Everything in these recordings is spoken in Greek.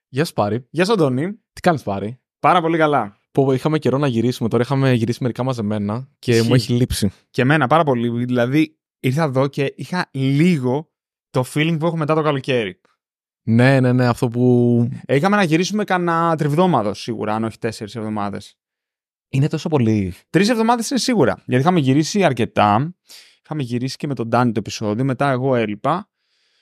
Γεια σου, Πάρη. Γεια σου, Αντώνη. Τι κάνεις, Πάρη? Πάρα πολύ καλά. Που είχαμε καιρό να γυρίσουμε. Τώρα είχαμε γυρίσει μερικά μαζεμένα και μου έχει λείψει. Και εμένα πάρα πολύ. Δηλαδή, ήρθα εδώ και είχα λίγο το feeling που έχω μετά το καλοκαίρι. Ναι, αυτό που. Είχαμε να γυρίσουμε κανένα τριβδόμαδο σίγουρα, αν όχι 4 εβδομάδες. Είναι τόσο πολύ. 3 εβδομάδες είναι σίγουρα. Γιατί είχαμε γυρίσει αρκετά. Είχαμε γυρίσει και με τον Ντάνι το επεισόδιο. Μετά εγώ έλειπα.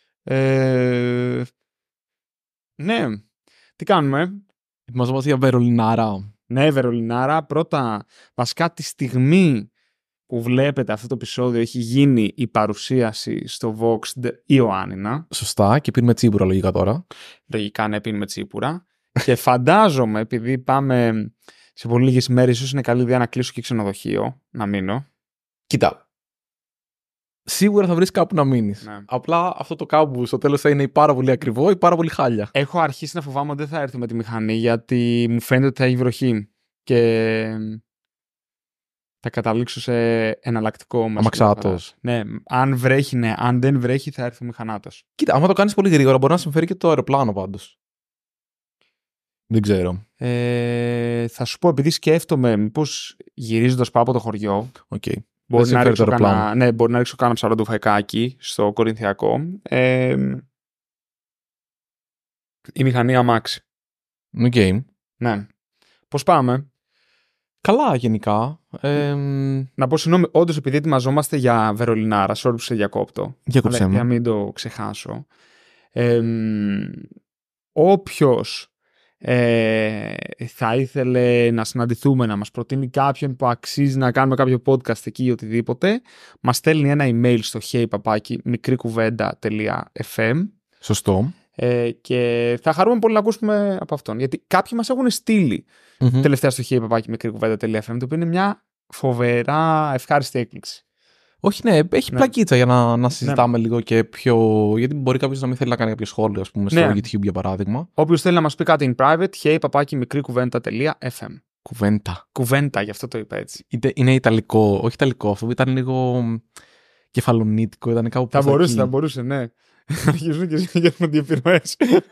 Ναι. Τι κάνουμε? Ετοιμαζόμαστε για Βερολινάρα. Ναι, Βερολινάρα. Πρώτα, βασικά τη στιγμή που βλέπετε αυτό το επεισόδιο έχει γίνει η παρουσίαση στο Vox Ιωάννινα. Σωστά, και πίνουμε τσίπουρα λογικά τώρα. Λογικά ναι, πίνουμε τσίπουρα. Και φαντάζομαι, επειδή πάμε σε πολύ λίγες μέρες, ίσως είναι καλή ιδέα να κλείσω και ξενοδοχείο, να μείνω. Κοίτα. Σίγουρα θα βρεις κάπου να μείνεις. Ναι. Απλά αυτό το κάπου στο τέλος θα είναι ή πάρα πολύ ακριβό ή πάρα πολύ χάλια. Έχω αρχίσει να φοβάμαι ότι δεν θα έρθω με τη μηχανή, γιατί μου φαίνεται ότι θα έχει βροχή. Και θα καταλήξω σε εναλλακτικό μέσο. Αμαξάτος. Ναι, αν βρέχει, ναι. Αν δεν βρέχει, θα έρθω μηχανάτος. Κοίτα, άμα το κάνεις πολύ γρήγορα, μπορεί να συμφέρει και το αεροπλάνο πάντως. Δεν ξέρω. Θα σου πω, επειδή σκέφτομαι, μήπως γυρίζοντας πάω από το χωριό. Okay. Μπορεί να ρίξω κάνα ψαροντουφαϊκάκι στο Κορινθιακό. Η μηχανή αμάξι. Okay. Ναι. Πώς πάμε? Καλά, γενικά. Να πω συγγνώμη, όντως, επειδή ετοιμαζόμαστε για Βερολινάρα, sorry που σε διακόπτω. Διακόψε μου. Για να μην το ξεχάσω. Όποιος θα ήθελε να συναντηθούμε, να μας προτείνει κάποιον που αξίζει να κάνουμε κάποιο podcast εκεί ή οτιδήποτε, μας στέλνει ένα email στο hey@mikrikuβέντα.fm. Σωστό. Και θα χαρούμε πολύ να ακούσουμε από αυτόν. Γιατί κάποιοι μας έχουν στείλει τελευταία στο hey@mikrikuβέντα.fm, το οποίο είναι μια φοβερά ευχάριστη έκπληξη. Όχι, ναι, έχει πλακίτσα για να συζητάμε λίγο και πιο. Γιατί μπορεί κάποιος να μην θέλει να κάνει κάποιο σχόλιο, ας πούμε, στο YouTube για παράδειγμα. Όποιος θέλει να μας πει κάτι in private, hey@mikrikuβέντα.fm. Κουβέντα, γι' αυτό το είπα έτσι. Είναι ιταλικό, όχι ιταλικό, αυτό ήταν λίγο κεφαλονίτικο, ήταν κάπου θα μπορούσε, ναι. Αρχίζουν και γίνονται επιρροές.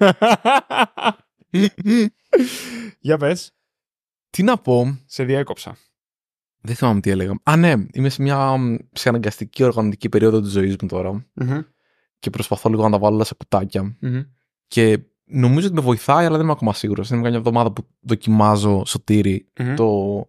Για πες. Τι να πω. Σε διέκοψα. Δεν θυμάμαι τι έλεγα. Ναι, είμαι σε αναγκαστική οργανωτική περίοδο της ζωής μου τώρα. Και προσπαθώ λίγο να τα βάλω όλα σε κουτάκια. Και νομίζω ότι με βοηθάει, αλλά δεν είμαι ακόμα σίγουρος. Είναι μια εβδομάδα που δοκιμάζω, Σωτήρη, το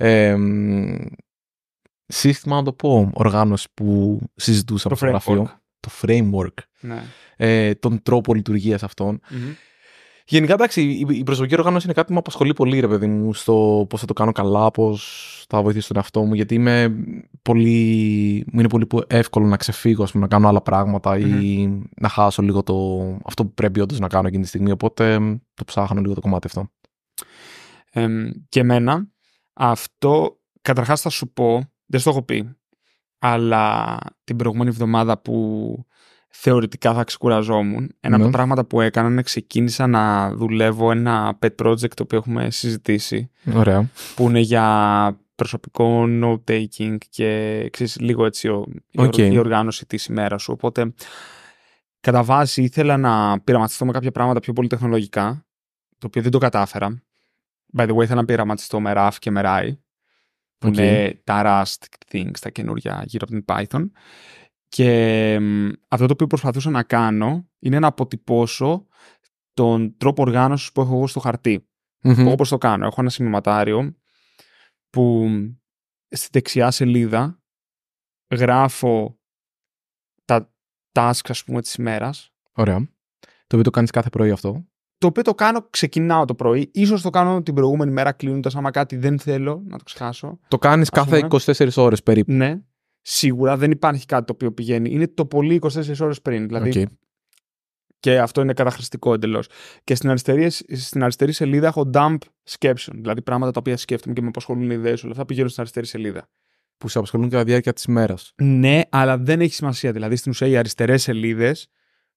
σύστημα, να το πω, οργάνωση που συζητούσα από το γραφείο. Το framework. Ναι. Τον τρόπο λειτουργίας αυτών. Γενικά, εντάξει, η προσωπική οργάνωση είναι κάτι που με απασχολεί πολύ, ρε παιδί μου, στο πώς θα το κάνω καλά, πώς θα βοηθήσω τον εαυτό μου, γιατί μου είναι πολύ εύκολο να ξεφύγω, ας πούμε, να κάνω άλλα πράγματα ή να χάσω λίγο αυτό που πρέπει όντως να κάνω εκείνη τη στιγμή, οπότε το ψάχνω λίγο το κομμάτι αυτό. Και εμένα, αυτό, καταρχάς θα σου πω, δεν στο έχω πει, αλλά την προηγούμενη εβδομάδα που θεωρητικά θα ξεκουραζόμουν, ένα από τα πράγματα που έκανα είναι ξεκίνησα να δουλεύω ένα pet project το οποίο έχουμε συζητήσει. Ωραία. Που είναι για προσωπικό note-taking και ξέρεις, λίγο έτσι η οργάνωση της ημέρας σου. Οπότε, κατά βάση ήθελα να πειραματιστώ με κάποια πράγματα πιο πολύ τεχνολογικά, το οποίο δεν το κατάφερα. By the way, ήθελα να πειραματιστώ με RAF και με RAI, που είναι τα Rust things, τα καινούργια γύρω από την Python. Και αυτό το οποίο προσπαθούσα να κάνω είναι να αποτυπώσω τον τρόπο οργάνωσης που έχω εγώ στο χαρτί. Εγώ πώς το κάνω? Έχω ένα σημειωματάριο που στη δεξιά σελίδα γράφω τα tasks, ας πούμε, της ημέρας. Ωραία. Το οποίο το κάνεις κάθε πρωί αυτό? Το οποίο το κάνω, ξεκινάω το πρωί. Ίσως το κάνω την προηγούμενη μέρα κλείνοντας, άμα κάτι δεν θέλω να το ξεχάσω. Το κάνεις κάθε 24 ώρες περίπου? Ναι. Σίγουρα δεν υπάρχει κάτι το οποίο πηγαίνει. Είναι το πολύ 24 ώρες πριν. Δηλαδή, και αυτό είναι καταχρηστικό εντελώς. Και στην αριστερή σελίδα έχω dump σκέψεων. Δηλαδή πράγματα τα οποία σκέφτομαι και με απασχολούν ιδέες, όλα αυτά πηγαίνουν στην αριστερή σελίδα. Που σε απασχολούν κατά τη διάρκεια της ημέρας. Ναι, αλλά δεν έχει σημασία. Δηλαδή στην ουσία οι αριστερές σελίδες.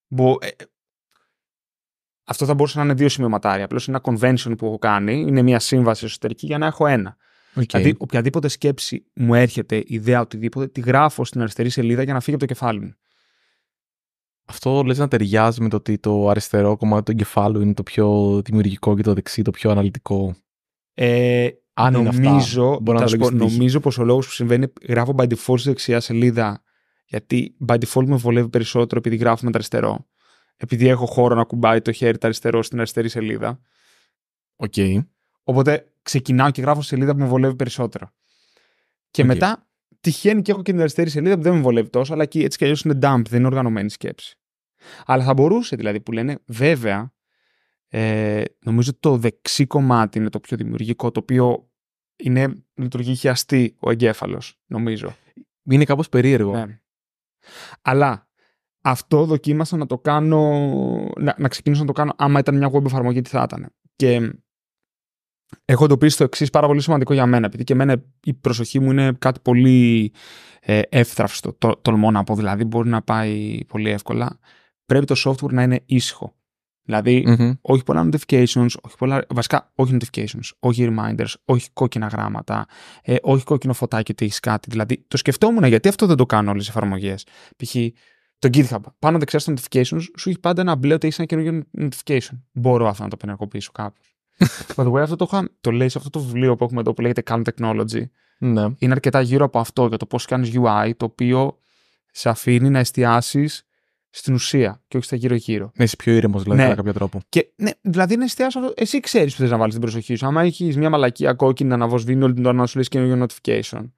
Αυτό θα μπορούσε να είναι 2 σημειωματάρια. Απλώς είναι ένα convention που έχω κάνει. Είναι μια σύμβαση εσωτερική για να έχω ένα. Δηλαδή, οποιαδήποτε σκέψη μου έρχεται, ιδέα, οτιδήποτε, τη γράφω στην αριστερή σελίδα για να φύγει από το κεφάλι μου. Αυτό λες να ταιριάζει με το ότι το αριστερό κομμάτι του εγκεφάλου είναι το πιο δημιουργικό και το δεξί το πιο αναλυτικό. Αν νομίζω πως ο λόγος που συμβαίνει, γράφω by default στη δεξιά σελίδα, γιατί by default με βολεύει περισσότερο επειδή γράφω με το αριστερό. Επειδή έχω χώρο να κουμπάει το χέρι το αριστερό στην αριστερή σελίδα. Okay. Οπότε ξεκινάω και γράφω σελίδα που με βολεύει περισσότερο. Και μετά τυχαίνει και έχω και την αριστερή σελίδα που δεν με βολεύει τόσο, αλλά εκεί έτσι κι αλλιώς είναι dump, δεν είναι οργανωμένη σκέψη. Αλλά θα μπορούσε δηλαδή που λένε, βέβαια, νομίζω το δεξί κομμάτι είναι το πιο δημιουργικό, το οποίο λειτουργεί χιαστή ο εγκέφαλος, νομίζω. Είναι κάπως περίεργο. Ναι. Αλλά αυτό δοκίμασα να το κάνω, να ξεκινήσω να το κάνω άμα ήταν μια web εφαρμογή, τι θα ήταν. Και έχω εντοπίσει το εξής πάρα πολύ σημαντικό για μένα, επειδή και εμένα η προσοχή μου είναι κάτι πολύ εύθραυστο, τολμώ να πω, δηλαδή μπορεί να πάει πολύ εύκολα. Πρέπει το software να είναι ήσυχο. Δηλαδή, όχι πολλά notifications, βασικά όχι notifications, όχι reminders, όχι κόκκινα γράμματα, όχι κόκκινο φωτάκι ότι έχεις κάτι. Δηλαδή, το σκεφτόμουν γιατί αυτό δεν το κάνουν όλες οι εφαρμογές. Π.χ. το GitHub, πάνω δεξιά στα notifications, σου έχει πάντα ένα μπλε ότι έχεις ένα καινούργιο notification. Μπορώ αυτό να το απενεργοποιήσω κάπως. By the way, αυτό το λέει σε αυτό το βιβλίο που έχουμε εδώ που λέγεται Calm Technology. Ναι. Είναι αρκετά γύρω από αυτό, για το πώς κάνεις UI, το οποίο σε αφήνει να εστιάσεις στην ουσία και όχι στα γύρω-γύρω. Να είσαι πιο ήρεμος, δηλαδή, κατά κάποιο τρόπο. Και, ναι, δηλαδή να εστιάσει αυτό. Εσύ ξέρεις που θες να βάλεις την προσοχή σου. Άμα έχεις μια μαλακία κόκκινη να αναβοσβήνει όλη την ώρα να σου λες καινούργιο notification.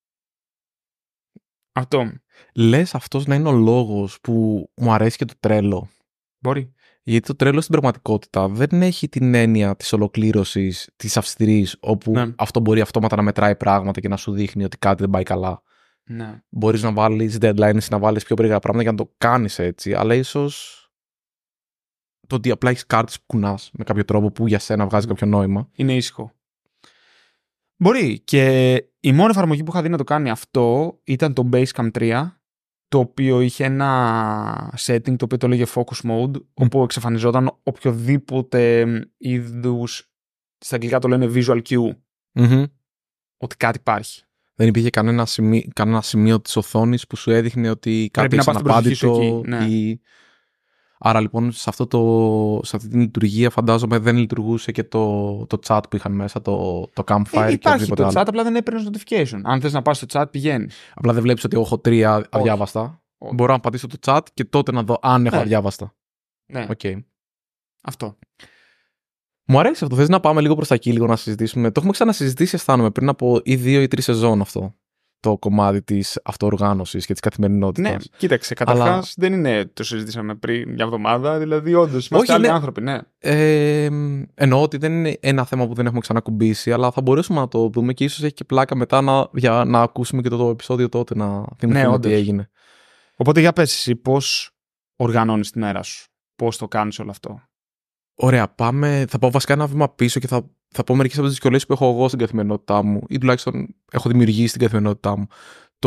Αυτό. Λες αυτός να είναι ο λόγος που μου αρέσει και το Trello. Μπορεί. Γιατί το Trello στην πραγματικότητα δεν έχει την έννοια της ολοκλήρωσης, της αυστηρής, όπου αυτό μπορεί αυτόματα να μετράει πράγματα και να σου δείχνει ότι κάτι δεν πάει καλά. Ναι. Μπορείς να βάλεις deadlines, να βάλεις πιο περίεργα πράγματα για να το κάνεις έτσι, αλλά ίσως το ότι απλά έχεις κάρτες που κουνάς με κάποιο τρόπο που για σένα βγάζει κάποιο νόημα. Είναι ήσυχο. Μπορεί. Και η μόνη εφαρμογή που είχα δει να το κάνει αυτό ήταν το Basecamp 3, το οποίο είχε ένα setting το οποίο το λέγε Focus Mode, όπου εξαφανιζόταν οποιοδήποτε είδους, στα αγγλικά το λένε Visual Cue, ότι κάτι υπάρχει. Δεν υπήρχε κανένα σημείο της οθόνης που σου έδειχνε ότι κάτι είναι αναπάντητο. Ναι. Άρα λοιπόν σε αυτή την λειτουργία φαντάζομαι δεν λειτουργούσε και το chat που είχαν μέσα, το campfire. Υπάρχει το chat, απλά δεν έπαιρνες notification. Αν θες να πας στο chat πηγαίνεις. Απλά δεν βλέπεις ότι έχω 3 αδιάβαστα. Μπορώ να πατήσω το chat και τότε να δω αν έχω αδιάβαστα. Ναι. Okay. Αυτό. Μου αρέσει αυτό. Θες να πάμε λίγο προς τα εκεί, λίγο να συζητήσουμε. Το έχουμε ξανασυζητήσει, αισθάνομαι, πριν από ή 2 ή 3 σεζόν αυτό. Το κομμάτι της αυτοοργάνωσης και της καθημερινότητας. Ναι, κοίταξε. Καταρχάς δεν είναι. Το συζητήσαμε πριν μια εβδομάδα. Δηλαδή, όντως είμαστε άλλοι άνθρωποι, ναι. Εννοώ ότι δεν είναι ένα θέμα που δεν έχουμε ξανακουμπήσει, αλλά θα μπορέσουμε να το δούμε και ίσως έχει και πλάκα μετά για να ακούσουμε και το επεισόδιο τότε να θυμηθούμε τι έγινε. Οπότε για πες εσύ, πώς οργανώνεις τη μέρα σου, πώς το κάνεις όλο αυτό. Ωραία, πάμε. Θα πάω βασικά ένα βήμα πίσω και θα πω μερικές από τις δυσκολίες που έχω εγώ στην καθημερινότητά μου ή τουλάχιστον έχω δημιουργήσει στην καθημερινότητά μου.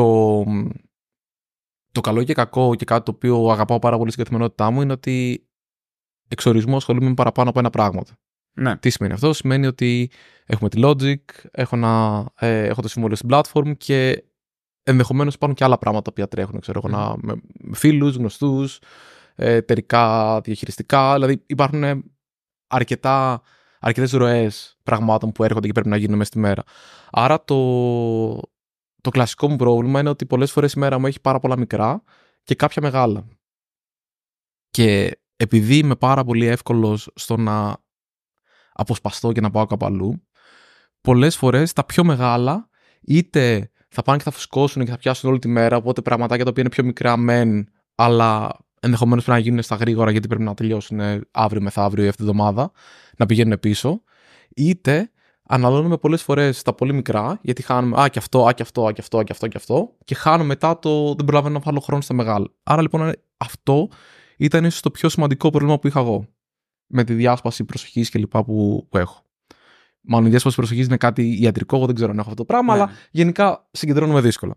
Το καλό και κακό και κάτι το οποίο αγαπάω πάρα πολύ στην καθημερινότητά μου είναι ότι εξορισμού ασχολούμαι με παραπάνω από ένα πράγμα. Ναι. Τι σημαίνει αυτό? Σημαίνει ότι έχουμε τη Logic, έχω το συμβόλαιο στην platform και ενδεχομένως υπάρχουν και άλλα πράγματα που τρέχουν, ξέρω εγώ, με φίλους, γνωστούς, εταιρικά, διαχειριστικά. Δηλαδή υπάρχουν αρκετές ροές πραγμάτων που έρχονται και πρέπει να γίνουν μέσα στη μέρα. Άρα το κλασικό μου πρόβλημα είναι ότι πολλές φορές η μέρα μου έχει πάρα πολλά μικρά και κάποια μεγάλα. Και επειδή είμαι πάρα πολύ εύκολος στο να αποσπαστώ και να πάω κάπου αλλού, πολλές φορές τα πιο μεγάλα είτε θα πάνε και θα φουσκώσουν και θα πιάσουν όλη τη μέρα, οπότε πραγματάκια τα οποία είναι πιο μικρά μεν, αλλά ενδεχομένως πρέπει να γίνουν στα γρήγορα γιατί πρέπει να τελειώσουν αύριο μεθαύριο ή αυτή τη βδομάδα, να πηγαίνουν πίσω, είτε αναλώνουμε πολλές φορές τα πολύ μικρά, γιατί χάνουμε και αυτό, και χάνουμε μετά δεν προλαβαίνω να βάλω χρόνο στα μεγάλα. Άρα λοιπόν αυτό ήταν ίσως το πιο σημαντικό πρόβλημα που είχα εγώ, με τη διάσπαση προσοχής και λοιπά που έχω. Μάλλον η διάσπαση προσοχής είναι κάτι ιατρικό, εγώ δεν ξέρω αν έχω αυτό το πράγμα, αλλά γενικά συγκεντρώνομαι δύσκολα.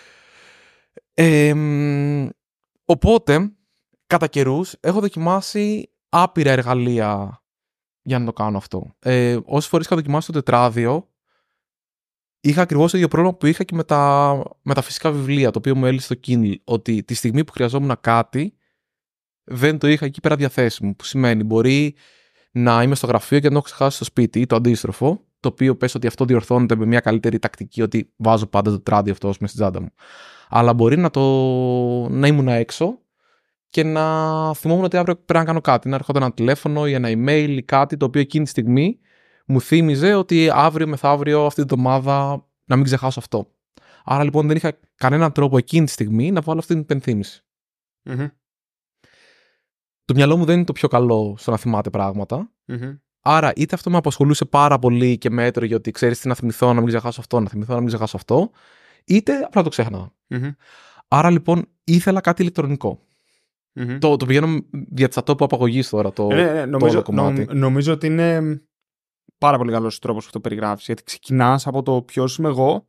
Οπότε, κατά καιρούς, έχω δοκιμάσει άπειρα εργαλεία για να το κάνω αυτό. Όσες φορές είχα δοκιμάσει το τετράδιο, είχα ακριβώς το ίδιο πρόβλημα που είχα και με τα φυσικά βιβλία, το οποίο μου έλυσε το Kindle, ότι τη στιγμή που χρειαζόμουν κάτι, δεν το είχα εκεί πέρα διαθέσιμο. Που σημαίνει μπορεί να είμαι στο γραφείο και να το έχω ξεχάσει στο σπίτι ή το αντίστροφο, το οποίο πες ότι αυτό διορθώνεται με μια καλύτερη τακτική, ότι βάζω πάντα το τράδι αυτό μέσα στην τσάντα μου. Αλλά μπορεί να ήμουν έξω και να θυμόμουν ότι αύριο πρέπει να κάνω κάτι. Να έρχονταν ένα τηλέφωνο ή ένα email ή κάτι το οποίο εκείνη τη στιγμή μου θύμιζε ότι αύριο μεθαύριο αυτή την εβδομάδα να μην ξεχάσω αυτό. Άρα λοιπόν δεν είχα κανέναν τρόπο εκείνη τη στιγμή να βάλω αυτή την υπενθύμηση. Mm-hmm. Το μυαλό μου δεν είναι το πιο καλό στο να θυμάται πράγματα. Mm-hmm. Άρα είτε αυτό με απασχολούσε πάρα πολύ και με έτρωγε ότι ξέρεις τι, να θυμηθώ να μην ξεχάσω αυτό, να θυμηθώ να μην ξεχάσω αυτό, είτε απλά το ξέχναγα. Mm-hmm. Άρα λοιπόν ήθελα κάτι ηλεκτρονικό. Mm-hmm. Το πηγαίνω διατσατό από απαγωγής τώρα το κομμάτι. Νομίζω ότι είναι πάρα πολύ καλός τρόπος που το περιγράφεις, γιατί ξεκινάς από το ποιος είμαι εγώ.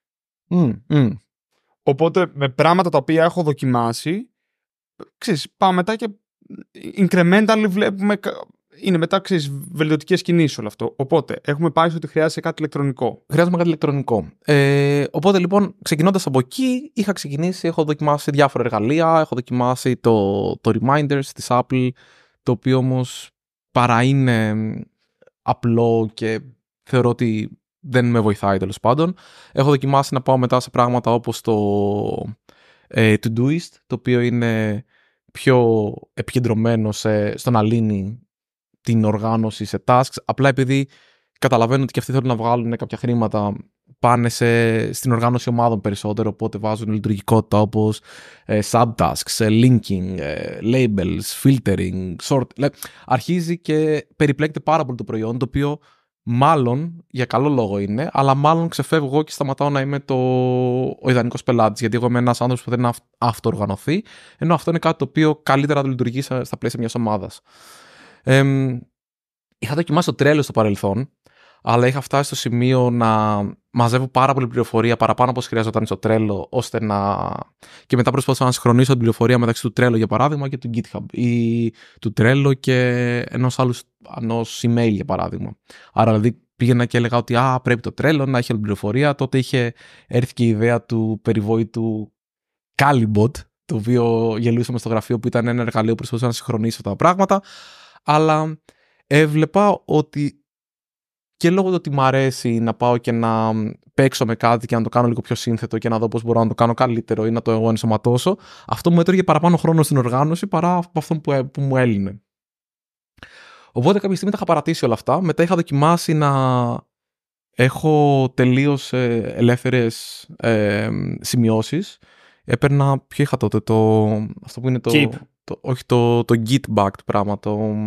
Οπότε με πράγματα τα οποία έχω δοκιμάσει, ξέρεις, πάμε μετά και incrementally βλέπουμε, είναι μετά, ξέρεις, βελτιωτικές κινήσεις όλο αυτό. Οπότε έχουμε πάει στο ότι χρειάζεται κάτι ηλεκτρονικό. Χρειάζομαι κάτι ηλεκτρονικό. Οπότε λοιπόν, ξεκινώντας από εκεί, έχω δοκιμάσει διάφορα εργαλεία, έχω δοκιμάσει το Reminders της Apple, το οποίο όμως παρά είναι απλό και θεωρώ ότι δεν με βοηθάει τέλος πάντων. Έχω δοκιμάσει να πάω μετά σε πράγματα όπως το Todoist, το οποίο είναι πιο επικεντρωμένο στο να λύνει την οργάνωση σε tasks. Απλά επειδή καταλαβαίνω ότι και αυτοί θέλουν να βγάλουν κάποια χρήματα, πάνε στην οργάνωση ομάδων περισσότερο, οπότε βάζουν λειτουργικότητα όπως subtasks, linking, labels, filtering, sort. Αρχίζει και περιπλέκεται πάρα πολύ το προϊόν, το οποίο μάλλον για καλό λόγο είναι, αλλά μάλλον ξεφεύγω εγώ και σταματάω να είμαι ο ιδανικός πελάτης. Γιατί εγώ είμαι ένας άνθρωπος που θέλει να αυτοοργανωθεί, ενώ αυτό είναι κάτι το οποίο καλύτερα το λειτουργεί στα πλαίσια μιας ομάδας. Είχα δοκιμάσει το Trello στο παρελθόν, αλλά είχα φτάσει στο σημείο να μαζεύω πάρα πολύ πληροφορία παραπάνω από όσο χρειαζόταν στο Trello, ώστε και μετά προσπαθούσα να συγχρονίσω την πληροφορία μεταξύ του Trello για παράδειγμα και του GitHub ή του Trello και ενός email για παράδειγμα. Άρα δηλαδή πήγαινα και έλεγα ότι πρέπει το Trello να έχει όλη την πληροφορία. Τότε είχε έρθει και η ιδέα του περιβόητου Calibot, το οποίο γελούσαμε στο γραφείο, που ήταν ένα εργαλείο που προσπαθούσα να συγχρονίσω αυτά τα πράγματα. Αλλά έβλεπα ότι και λόγω του ότι μου αρέσει να πάω και να παίξω με κάτι και να το κάνω λίγο πιο σύνθετο και να δω πώς μπορώ να το κάνω καλύτερο ή να το ενσωματώσω, αυτό μου έτρωγε παραπάνω χρόνο στην οργάνωση παρά από αυτό που μου έλυνε. Οπότε κάποια στιγμή τα είχα παρατήσει όλα αυτά. Μετά είχα δοκιμάσει να έχω τελείως ελεύθερες σημειώσεις. Έπαιρνα, ποιο είχα τότε, αυτό που είναι το Git-backed πράγμα,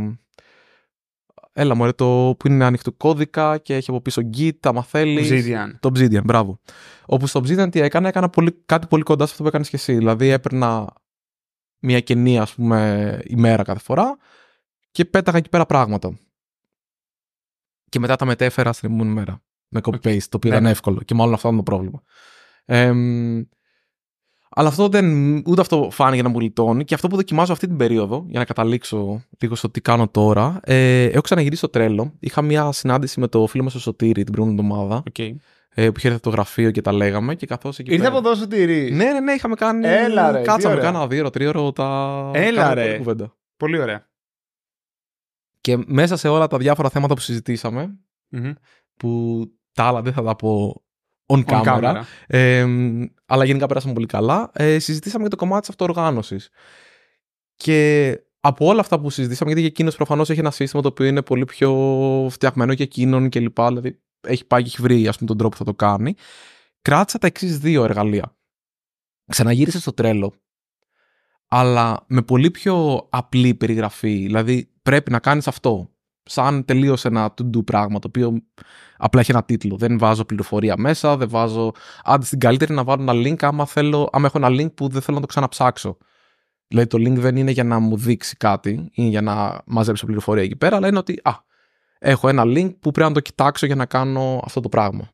έλα μωρέ, το που είναι ανοιχτό κώδικα και έχει από πίσω Git, άμα θέλεις. Το Obsidian, μπράβο. Όπου στο Obsidian τι έκανα κάτι πολύ κοντά σε αυτό που έκανες και εσύ. Δηλαδή έπαιρνα μια κενή, ας πούμε, ημέρα κάθε φορά και πέταγα εκεί πέρα πράγματα. Και μετά τα μετέφερα στην επόμενη μέρα. Με copy-paste, το οποίο ήταν εύκολο. Και μάλλον αυτό ήταν το πρόβλημα. Αλλά ούτε αυτό φάνηκε να μου γλιτώνει. Και αυτό που δοκιμάζω αυτή την περίοδο, για να καταλήξω λίγο στο τι κάνω τώρα, έχω ξαναγυρίσει στο Trello. Είχα μια συνάντηση με το φίλο μας ο Σωτήρη την προηγούμενη εβδομάδα. Okay. Που είχε έρθει από το γραφείο και τα λέγαμε. Και καθώς εκεί ήρθε από εδώ Σωτήρη. Ναι, είχαμε κάνει. Έλα, ρε, κάτσαμε, κάνα 2-3 τα. Έλα, ρε. Πολύ ωραία. Και μέσα σε όλα τα διάφορα θέματα που συζητήσαμε, που τα άλλα δεν θα τα πω on camera. Αλλά γενικά περάσαμε πολύ καλά. Συζητήσαμε για το κομμάτι της αυτοοργάνωσης. Και από όλα αυτά που συζητήσαμε, γιατί εκείνος προφανώς έχει ένα σύστημα το οποίο είναι πολύ πιο φτιαγμένο για εκείνον κλπ. Δηλαδή έχει πάει και έχει βρει, ας πούμε, τον τρόπο που θα το κάνει. Κράτησα τα εξής 2 εργαλεία. Ξαναγύρισα στο Trello, αλλά με πολύ πιο απλή περιγραφή. Δηλαδή πρέπει να κάνεις αυτό. Σαν τελείως ένα to-do πράγμα, το οποίο απλά έχει ένα τίτλο. Δεν βάζω πληροφορία μέσα, δεν βάζω. Άντε στην καλύτερη να βάλω ένα link άμα έχω ένα link που δεν θέλω να το ξαναψάξω. Δηλαδή το link δεν είναι για να μου δείξει κάτι ή για να μαζέψω πληροφορία εκεί πέρα, αλλά είναι ότι έχω ένα link που πρέπει να το κοιτάξω για να κάνω αυτό το πράγμα.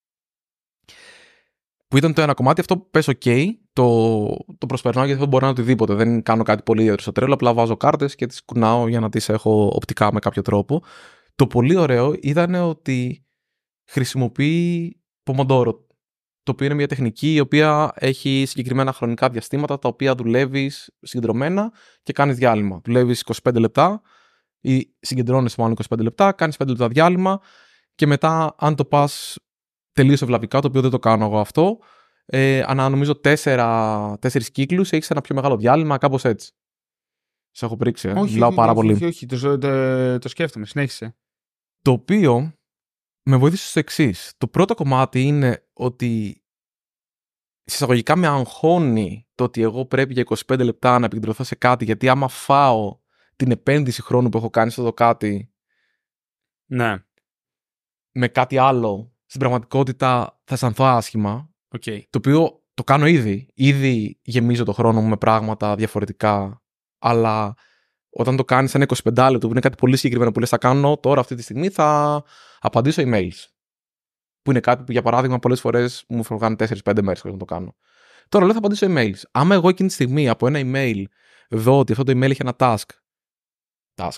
Που ήταν το ένα κομμάτι, αυτό πες ok, το προσπερνάω γιατί δεν μπορώ να οτιδήποτε. Δεν κάνω κάτι πολύ ιδιαίτερο στο Trello, απλά βάζω κάρτες και τις κουνάω για να τις έχω οπτικά με κάποιο τρόπο. Το πολύ ωραίο ήταν ότι χρησιμοποιεί Pomodoro το οποίο είναι μια τεχνική η οποία έχει συγκεκριμένα χρονικά διαστήματα τα οποία δουλεύεις συγκεντρωμένα και κάνεις διάλειμμα. Δουλεύεις 25 λεπτά ή συγκεντρώνεσαι μάλλον 25 λεπτά, κάνεις 5 λεπτά διάλειμμα και μετά, αν το πας τελείως ευλαβικά, το οποίο δεν το κάνω εγώ αυτό, ανά νομίζω 4 κύκλους έχεις ένα πιο μεγάλο διάλειμμα, κάπως έτσι. Σε έχω πρίξει, μιλάω πάρα πολύ. Όχι, το σκέφτομαι, συνέχισε. Το οποίο με βοήθησε στο εξής. Το πρώτο κομμάτι είναι ότι συσσαγωγικά με αγχώνει το ότι εγώ πρέπει για 25 λεπτά να επικεντρωθώ σε κάτι, γιατί άμα φάω την επένδυση χρόνου που έχω κάνει σε αυτό το κάτι, ναι, με κάτι άλλο, στην πραγματικότητα θα αισθανθώ άσχημα. Okay. Το οποίο το κάνω ήδη. Ήδη γεμίζω το χρόνο μου με πράγματα διαφορετικά, αλλά όταν το κάνεις ένα 25 λεπτό που είναι κάτι πολύ συγκεκριμένο που λες θα κάνω τώρα αυτή τη στιγμή, θα απαντήσω emails. Που είναι κάτι που για παράδειγμα πολλές φορές μου φεύγουν 4-5 μέρες χωρίς να το κάνω. Τώρα λέω θα απαντήσω emails. Άμα εγώ εκείνη τη στιγμή από ένα email δω ότι αυτό το email έχει ένα task.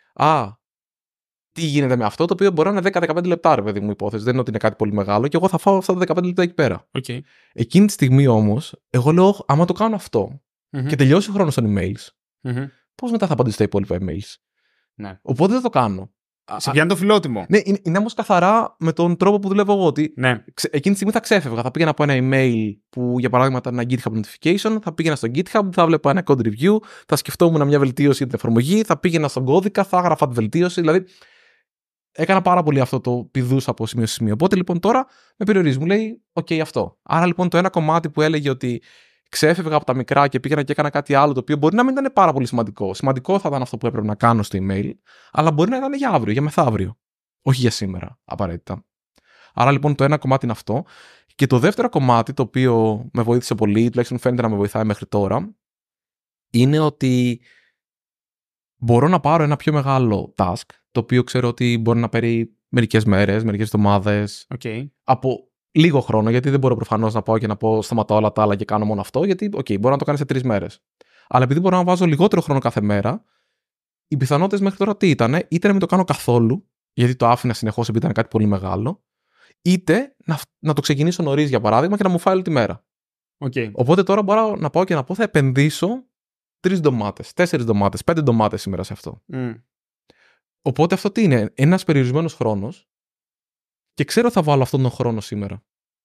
Τι γίνεται με αυτό, το οποίο μπορεί να είναι 10-15 λεπτά, ρε παιδί μου, υπόθεση. Δεν είναι ότι είναι κάτι πολύ μεγάλο και εγώ θα φάω αυτά τα 15 λεπτά εκεί πέρα. Okay. Εκείνη τη στιγμή όμως, εγώ λέω, άμα το κάνω αυτό και τελειώσει ο χρόνος των emails, πώς μετά θα απαντήσω στα υπόλοιπα emails. Ναι. Οπότε δεν το κάνω. Σε πιάνει το φιλότιμο. Ναι, είναι όμως καθαρά με τον τρόπο που δουλεύω εγώ. Ότι εκείνη τη στιγμή θα ξέφευγα. Θα πήγαινα από ένα email που για παράδειγμα ήταν ένα GitHub notification, θα πήγαινα στο GitHub, θα βλέπα ένα code review, θα σκεφτόμουν μια βελτίωση για την εφαρμογή, θα πήγαινα στον κώδικα, θα έγραφα τη βελτίωση. Δηλαδή, έκανα πάρα πολύ αυτό το πηδούσα από σημείο σε σημείο. Οπότε λοιπόν τώρα με περιορίζει. Μου λέει, OK, αυτό. Άρα λοιπόν το ένα κομμάτι που έλεγε ότι ξέφευγα από τα μικρά και πήγαινα και έκανα κάτι άλλο το οποίο μπορεί να μην ήταν πάρα πολύ σημαντικό. Σημαντικό θα ήταν αυτό που έπρεπε να κάνω στο email, αλλά μπορεί να ήταν για αύριο, για μεθαύριο. Όχι για σήμερα, απαραίτητα. Άρα λοιπόν το ένα κομμάτι είναι αυτό. Και το δεύτερο κομμάτι, το οποίο με βοήθησε πολύ, τουλάχιστον φαίνεται να με βοηθάει μέχρι τώρα, είναι ότι μπορώ να πάρω ένα πιο μεγάλο task, το οποίο ξέρω ότι μπορεί να παίρνει μερικές μέρες, μερικές εβδομάδες. Okay. Από λίγο χρόνο, γιατί δεν μπορώ προφανώς να πάω και να πω σταματάω όλα τα άλλα και κάνω μόνο αυτό, γιατί μπορώ να το κάνω σε 3 μέρες. Αλλά επειδή μπορώ να βάζω λιγότερο χρόνο κάθε μέρα, οι πιθανότητες μέχρι τώρα τι ήταν, είτε να μην το κάνω καθόλου, γιατί το άφηνα συνεχώς επειδή ήταν κάτι πολύ μεγάλο, είτε να το ξεκινήσω νωρίς για παράδειγμα και να μου φάει όλη τη μέρα. Okay. Οπότε τώρα μπορώ να πάω και να πω θα επενδύσω 3 ντομάτες, 4 ντομάτες, 5 ντομάτες σήμερα σε αυτό. Οπότε αυτό τι είναι, ένας περιορισμένος χρόνος και ξέρω θα βάλω αυτόν τον χρόνο σήμερα.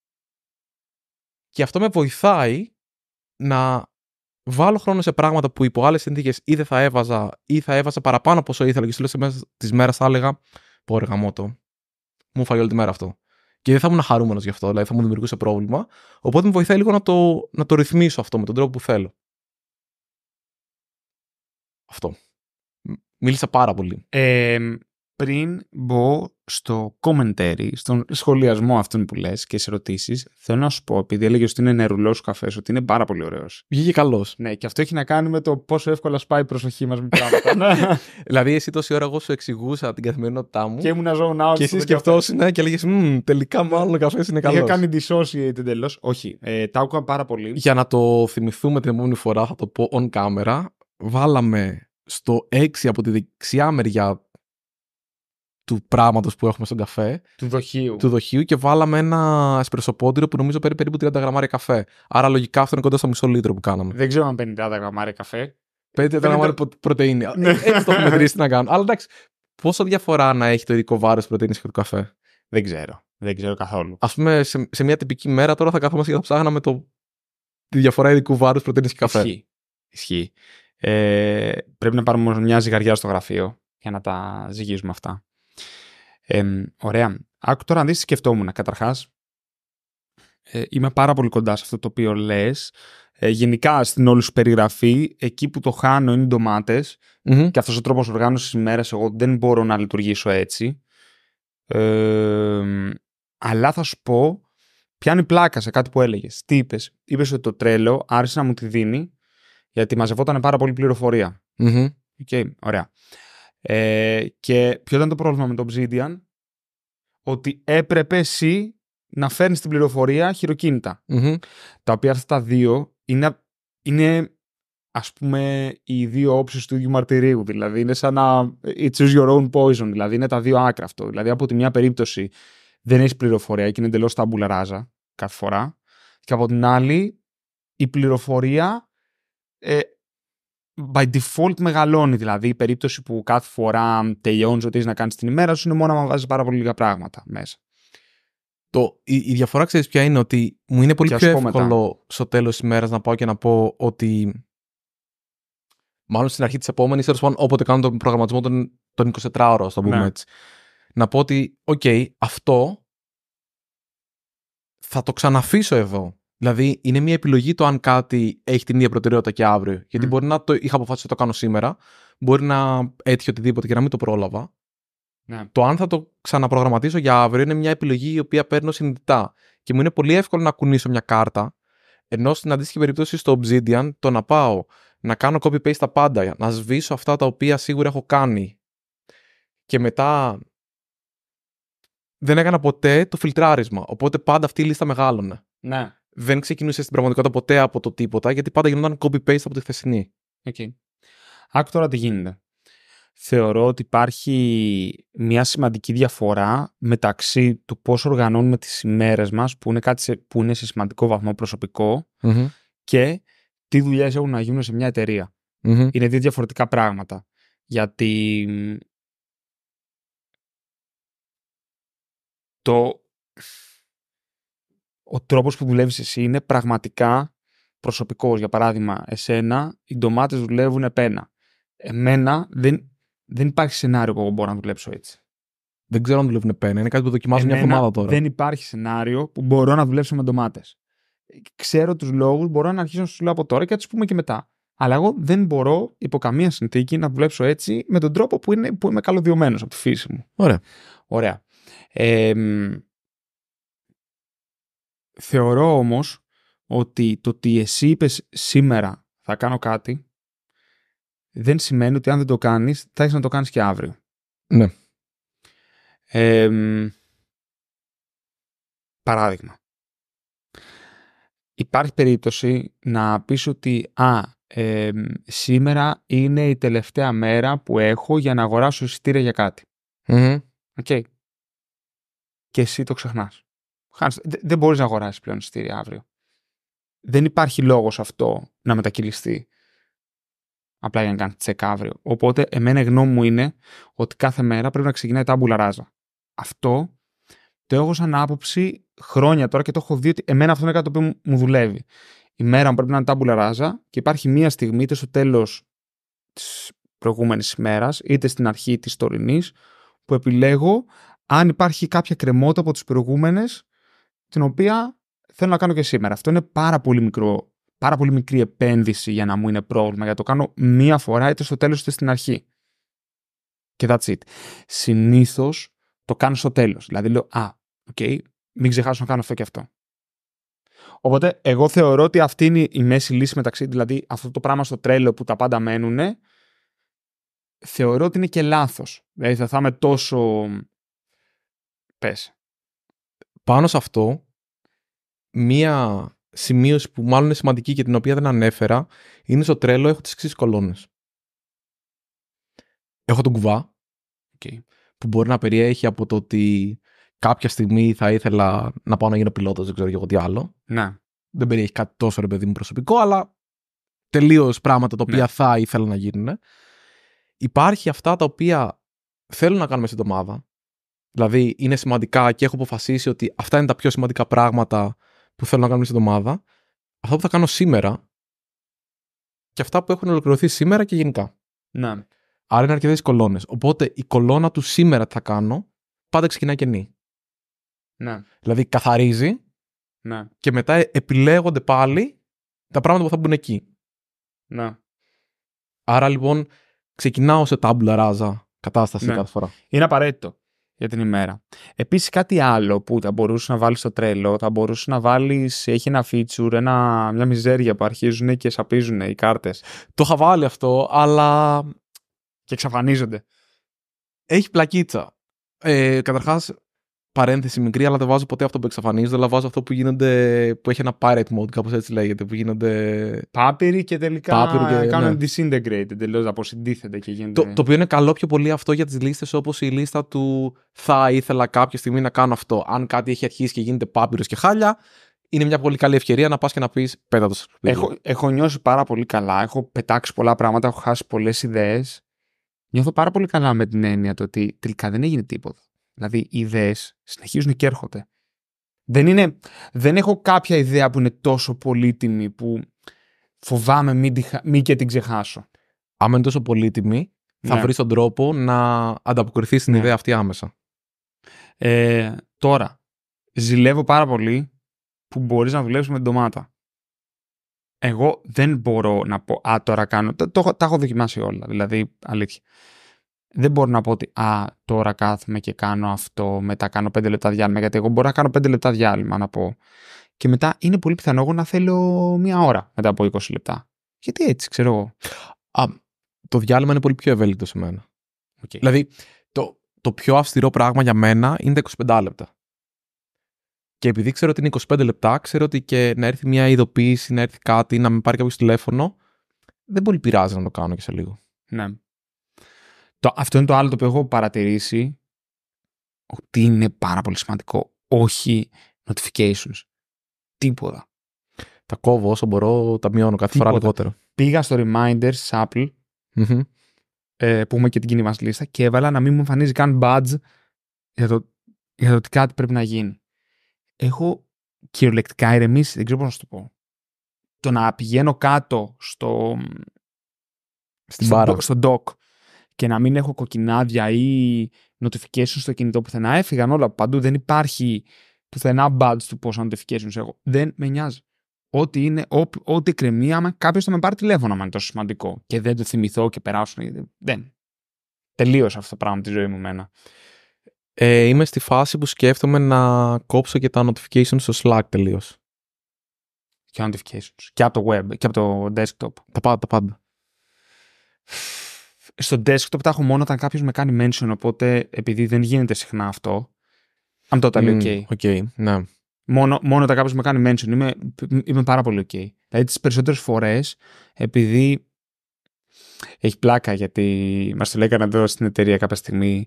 Και αυτό με βοηθάει να βάλω χρόνο σε πράγματα που υπό άλλες συνθήκες ή δεν θα έβαζα ή θα έβαζα παραπάνω από όσο ήθελα και στο τέλος μέσα της μέρας θα έλεγα πω ρε γαμώτο, μου φάει όλη τη μέρα αυτό. Και δεν θα ήμουν χαρούμενος γι' αυτό, δηλαδή θα μου δημιουργούσε πρόβλημα. Οπότε με βοηθάει λίγο να το ρυθμίσω αυτό με τον τρόπο που θέλω. Αυτό. Μίλησα πάρα πολύ. Πριν μπω στο commentary, στον σχολιασμό αυτών που λες και σε ερωτήσεις, θέλω να σου πω, επειδή έλεγες ότι είναι νερουλός ο καφές, ότι είναι πάρα πολύ ωραίος. Βγήκε καλός. Ναι, και αυτό έχει να κάνει με το πόσο εύκολα σπάει η προσοχή μας με πράγματα. Δηλαδή, εσύ τόση ώρα εγώ σου εξηγούσα την καθημερινότητά μου. Και ήμουν zone out. Και εσύ σκεφτόσουν και έλεγες τελικά μάλλον ο καφές είναι καλός. Είχα κάνει dissociate εντελώς. Όχι, τα άκουγα πάρα πολύ. Για να το θυμηθούμε την επόμενη φορά, θα το πω on camera. Βάλαμε στο 6 από τη δεξιά μεριά του πράγματος που έχουμε στον καφέ. Του δοχείου και βάλαμε ένα εσπρεσοπόντυρο που νομίζω παίρνει περίπου 30 γραμμάρια καφέ. Άρα λογικά αυτό είναι κοντά στο μισό λίτρο που κάναμε. Δεν ξέρω αν παίρνει 30 γραμμάρια καφέ. 50 γραμμάρια πρωτεΐνη. Έτσι το έχουμε μετρήσει να κάνω. Αλλά εντάξει, πόσο διαφορά να έχει το ειδικό βάρος πρωτεΐνης και του καφέ. Δεν ξέρω καθόλου. Ας πούμε σε μια τυπική μέρα τώρα θα καθόμαστε και θα ψάχναμε τη διαφορά ειδικού βάρους πρωτεΐνης και καφέ. Ισχύει. Πρέπει να πάρουμε μια ζυγαριά στο γραφείο για να τα ζυγίζουμε αυτά. Ωραία. Άκου τώρα να δεις τι σκεφτόμουν. Καταρχάς, είμαι πάρα πολύ κοντά σε αυτό το οποίο λες. Γενικά στην όλη σου περιγραφή, εκεί που το χάνω είναι οι ντομάτες και αυτός ο τρόπος οργάνωσης ημέρας, εγώ δεν μπορώ να λειτουργήσω έτσι. Αλλά θα σου πω, πιάνει πλάκα σε κάτι που έλεγες. Τι είπες? Είπες ότι το τρέλο άρχισε να μου τη δίνει γιατί μαζευόταν πάρα πολύ πληροφορία. Okay, ωραία. Και ποιο ήταν το πρόβλημα με το Obsidian? Ότι έπρεπε εσύ να φέρνεις την πληροφορία χειροκίνητα. Τα οποία αυτά τα δύο είναι ας πούμε οι δύο όψεις του ίδιου μαρτυρίου. Δηλαδή είναι σαν να it's choose your own poison. Δηλαδή είναι τα δύο άκρα αυτό. Δηλαδή από τη μια περίπτωση δεν έχεις πληροφορία και είναι εντελώς ταμπούλα ράζα κάθε φορά. Και από την άλλη, η πληροφορία by default μεγαλώνει. Δηλαδή, η περίπτωση που κάθε φορά τελειώνεις ό,τι έχεις να κάνεις την ημέρα σου είναι μόνο να βάζεις πάρα πολύ λίγα πράγματα μέσα. Η διαφορά, ξέρεις ποια είναι, ότι μου είναι πολύ πιο εύκολο στο τέλος της ημέρας να πάω και να πω ότι. Μάλλον στην αρχή της επόμενης, όποτε κάνω τον προγραμματισμό των 24 ώρων, το πούμε έτσι. Να πω ότι, αυτό θα το ξαναφήσω εδώ. Δηλαδή, είναι μια επιλογή το αν κάτι έχει την ίδια προτεραιότητα και αύριο. Γιατί μπορεί να το είχα αποφασίσει να το κάνω σήμερα, μπορεί να έτυχε οτιδήποτε και να μην το πρόλαβα. Ναι. Το αν θα το ξαναπρογραμματίσω για αύριο είναι μια επιλογή η οποία παίρνω συνειδητά. Και μου είναι πολύ εύκολο να κουνήσω μια κάρτα, ενώ στην αντίστοιχη περίπτωση στο Obsidian, το να πάω να κάνω copy-paste τα πάντα, να σβήσω αυτά τα οποία σίγουρα έχω κάνει και μετά δεν έκανα ποτέ το φιλτράρισμα. Οπότε πάντα αυτή η λίστα μεγάλωνε. Ναι. Δεν ξεκινούσε στην πραγματικότητα ποτέ από το τίποτα, γιατί πάντα γινόταν copy-paste από τη χθεσινή. Άκου τώρα τι γίνεται. Θεωρώ ότι υπάρχει μια σημαντική διαφορά μεταξύ του πώς οργανώνουμε τις ημέρες μας, που είναι κάτι που είναι σε σημαντικό βαθμό προσωπικό, και τι δουλειές έχουν να γίνουν σε μια εταιρεία. Είναι δύο διαφορετικά πράγματα. Γιατί ο τρόπος που δουλεύεις εσύ είναι πραγματικά προσωπικός. Για παράδειγμα, εσένα οι ντομάτες δουλεύουν επένα. Εμένα δεν υπάρχει σενάριο που εγώ μπορώ να δουλέψω έτσι. Δεν ξέρω αν δουλεύουν επένα. Είναι κάτι που δοκιμάζω μια εβδομάδα τώρα. Δεν υπάρχει σενάριο που μπορώ να δουλέψω με ντομάτες. Ξέρω τους λόγους, μπορώ να αρχίσω να σου λέω από τώρα και να τους πούμε και μετά. Αλλά εγώ δεν μπορώ υπό καμία συνθήκη να δουλέψω έτσι με τον τρόπο που είμαι καλωδιωμένος από τη φύση μου. Ωραία. Θεωρώ όμως ότι το ότι εσύ είπες σήμερα θα κάνω κάτι δεν σημαίνει ότι αν δεν το κάνεις θα έχεις να το κάνεις και αύριο. Ναι. Παράδειγμα. Υπάρχει περίπτωση να πεις ότι σήμερα είναι η τελευταία μέρα που έχω για να αγοράσω εισιτήρια για κάτι. Okay. Και εσύ το ξεχνάς. Δεν μπορείς να αγοράσεις πλέον εισιτήρια αύριο. Δεν υπάρχει λόγος αυτό να μετακυλιστεί απλά για να κάνει τσεκ αύριο. Οπότε, εμένα η γνώμη μου είναι ότι κάθε μέρα πρέπει να ξεκινάει τάμπουλα ράζα. Αυτό το έχω σαν άποψη χρόνια τώρα και το έχω δει ότι εμένα αυτό είναι κάτι το οποίο μου δουλεύει. Η μέρα μου πρέπει να είναι τάμπουλα ράζα και υπάρχει μία στιγμή, είτε στο τέλος της προηγούμενης ημέρας, είτε στην αρχή της τωρινής, που επιλέγω αν υπάρχει κάποια κρεμότητα από τις προηγούμενες, την οποία θέλω να κάνω και σήμερα. Αυτό είναι πάρα πολύ μικρή επένδυση για να μου είναι πρόβλημα, γιατί το κάνω μία φορά, είτε στο τέλος είτε στην αρχή. Και that's it. Συνήθως το κάνω στο τέλος. Δηλαδή λέω, μην ξεχάσω να κάνω αυτό και αυτό. Οπότε, εγώ θεωρώ ότι αυτή είναι η μέση λύση μεταξύ, δηλαδή αυτό το πράγμα στο τρέλο που τα πάντα μένουνε, θεωρώ ότι είναι και λάθος. Δηλαδή θα είμαι τόσο. Πες. Πάνω σε αυτό, μία σημείωση που μάλλον είναι σημαντική και την οποία δεν ανέφερα, είναι στο τρέλο έχω τις εξής κολόνες. Έχω τον κουβά, που μπορεί να περιέχει από το ότι κάποια στιγμή θα ήθελα να πάω να γίνω πιλότος, δεν ξέρω και εγώ τι άλλο. Ναι. Δεν περιέχει κάτι τόσο, ρε παιδί μου, προσωπικό, αλλά τελείως πράγματα τα οποία θα ήθελα να γίνουν. Υπάρχει αυτά τα οποία θέλω να κάνουμε στην εβδομάδα. Δηλαδή είναι σημαντικά και έχω αποφασίσει ότι αυτά είναι τα πιο σημαντικά πράγματα που θέλω να κάνουμε στην εβδομάδα. Αυτά που θα κάνω σήμερα και αυτά που έχουν ολοκληρωθεί σήμερα και γενικά. Ναι. Άρα είναι αρκετές κολόνες. Οπότε η κολόνα του σήμερα τι θα κάνω πάντα ξεκινάει κενή. Ναι. Δηλαδή καθαρίζει και μετά επιλέγονται πάλι τα πράγματα που θα μπουν εκεί. Ναι. Άρα λοιπόν ξεκινάω σε τάμπουλα ράζα κατάσταση κάθε φορά. Είναι απαραίτητο για την ημέρα. Επίσης κάτι άλλο που θα μπορούσε να βάλεις στο τρέλο, θα μπορούσε να βάλεις, έχει ένα feature, μια μιζέρια που αρχίζουν και σαπίζουν οι κάρτες. Το είχα βάλει αυτό, αλλά. Και εξαφανίζονται. Έχει πλακίτσα. Καταρχάς, παρένθεση μικρή, αλλά δεν βάζω ποτέ αυτό που εξαφανίζονται, αλλά βάζω αυτό που γίνονται, που έχει ένα pirate mode, κάπως έτσι λέγεται, που γίνονται. Πάπυροι και τελικά κάνουν disintegrate, τελείως αποσυντίθενται και γίνονται. Το οποίο είναι καλό πιο πολύ αυτό για τις λίστες, όπως η λίστα του θα ήθελα κάποια στιγμή να κάνω αυτό. Αν κάτι έχει αρχίσει και γίνεται πάπυρος και χάλια, είναι μια πολύ καλή ευκαιρία να πας και να πεις πέτα το. Έχω νιώσει πάρα πολύ καλά. Έχω πετάξει πολλά πράγματα, έχω χάσει πολλές ιδέες. Νιώθω πάρα πολύ καλά με την έννοια το ότι τελικά δεν έγινε τίποτα. Δηλαδή, οι ιδέες συνεχίζουν και έρχονται. Δεν έχω κάποια ιδέα που είναι τόσο πολύτιμη που φοβάμαι μην και την ξεχάσω. Άμα είναι τόσο πολύτιμη, θα βρεις τον τρόπο να ανταποκριθείς στην ιδέα αυτή άμεσα. Τώρα, ζηλεύω πάρα πολύ που μπορείς να δουλέψεις με την ντομάτα. Εγώ δεν μπορώ να πω, τώρα κάνω, τα έχω δοκιμάσει όλα, δηλαδή, αλήθεια. Δεν μπορώ να πω ότι, τώρα κάθομαι και κάνω αυτό, μετά κάνω 5 λεπτά διάλειμμα, γιατί εγώ μπορώ να κάνω 5 λεπτά διάλειμμα, να πω. Και μετά είναι πολύ πιθανό εγώ να θέλω 1 ώρα μετά από 20 λεπτά. Γιατί έτσι, ξέρω εγώ. Το διάλειμμα είναι πολύ πιο ευέλικτο σε μένα. Okay. Δηλαδή, το πιο αυστηρό πράγμα για μένα είναι τα 25 λεπτά. Και επειδή ξέρω ότι είναι 25 λεπτά, ξέρω ότι και να έρθει μια ειδοποίηση, να έρθει κάτι, να με πάρει κάποιο τηλέφωνο, δεν πολύ πειράζει να το κάνω και σε λίγο. Ναι. Αυτό είναι το άλλο το οποίο έχω παρατηρήσει, ότι είναι πάρα πολύ σημαντικό. Όχι notifications. Τίποτα. Τα κόβω όσο μπορώ, τα μειώνω κάθε φορά λιγότερο. Πήγα στο reminders της Apple, που έχουμε και την κοινή μας λίστα, και έβαλα να μην μου εμφανίζει καν badge για το ότι κάτι πρέπει να γίνει. Έχω κυριολεκτικά ηρεμήσει, δεν ξέρω πώς να σου το πω. Το να πηγαίνω κάτω στο dock και να μην έχω κοκκινάδια ή notifications στο κινητό πουθενά, έφυγαν όλα παντού. Δεν υπάρχει πουθενά badge του πόσα notifications έχω. Δεν με νοιάζει. Ό,τι κρεμεί, άμα κάποιος θα με πάρει τηλέφωνο, άμα είναι τόσο σημαντικό και δεν το θυμηθώ και περάσω. Δεν. Τελείωσε αυτό το πράγμα τη ζωή μου εμένα. Είμαι στη φάση που σκέφτομαι να κόψω και τα notifications στο Slack τελείως. Και notifications. Και από το web και από το desktop. Τα πάντα. Στο desktop τα έχω μόνο όταν κάποιος με κάνει mention, οπότε επειδή δεν γίνεται συχνά αυτό, I'm totally okay. Okay, ναι. Μόνο όταν κάποιος με κάνει mention είμαι πάρα πολύ ok. Δηλαδή τις περισσότερες φορές, επειδή έχει πλάκα, γιατί μας το λέγανε εδώ στην εταιρεία κάποια στιγμή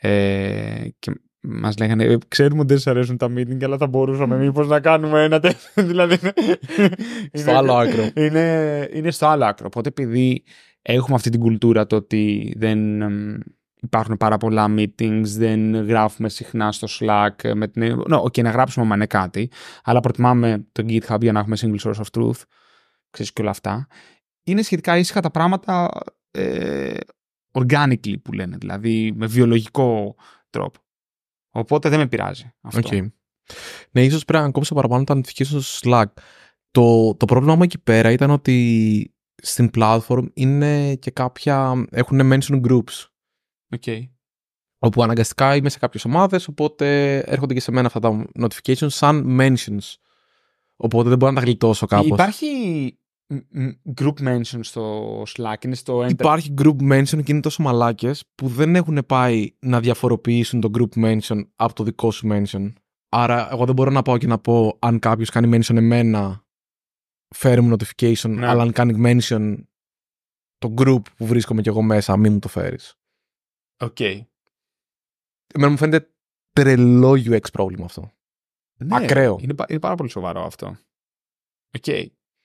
και μας λέγανε, ξέρουμε ότι δεν σας αρέσουν τα meeting, αλλά θα μπορούσαμε μήπως να κάνουμε ένα τέτοιο. Δηλαδή στο άλλο άκρο. Είναι στο άλλο άκρο. Οπότε επειδή έχουμε αυτή την κουλτούρα το ότι δεν υπάρχουν πάρα πολλά meetings, δεν γράφουμε συχνά στο Slack. Να γράψουμε άμα είναι κάτι, αλλά προτιμάμε το GitHub για να έχουμε single source of truth. Ξέρεις και όλα αυτά. Είναι σχετικά ήσυχα τα πράγματα organically που λένε, δηλαδή με βιολογικό τρόπο. Οπότε δεν με πειράζει αυτό. Okay. Ναι, ίσως πρέπει να κόψω παραπάνω τα notifications στο Slack. Το πρόβλημα μου εκεί πέρα ήταν ότι στην platform είναι και έχουν mention groups. Okay. Όπου αναγκαστικά είμαι σε κάποιες ομάδες, οπότε έρχονται και σε μένα αυτά τα notifications σαν mentions. Οπότε δεν μπορώ να τα γλιτώσω κάπως. Υπάρχει group mention στο Slack, είναι στο Enter. Υπάρχει group mention και είναι τόσο μαλάκες που δεν έχουν πάει να διαφοροποιήσουν το group mention από το δικό σου mention. Άρα εγώ δεν μπορώ να πάω και να πω αν κάποιος κάνει mention εμένα, φέρει μου notification, ναι. Αλλά αν κάνει mention το group που βρίσκομαι κι εγώ μέσα, μην μου το φέρεις. Οκ. Εμένα μου φαίνεται τρελό UX πρόβλημα αυτό. Ναι, ακραίο. Είναι πάρα πολύ σοβαρό αυτό. Οκ.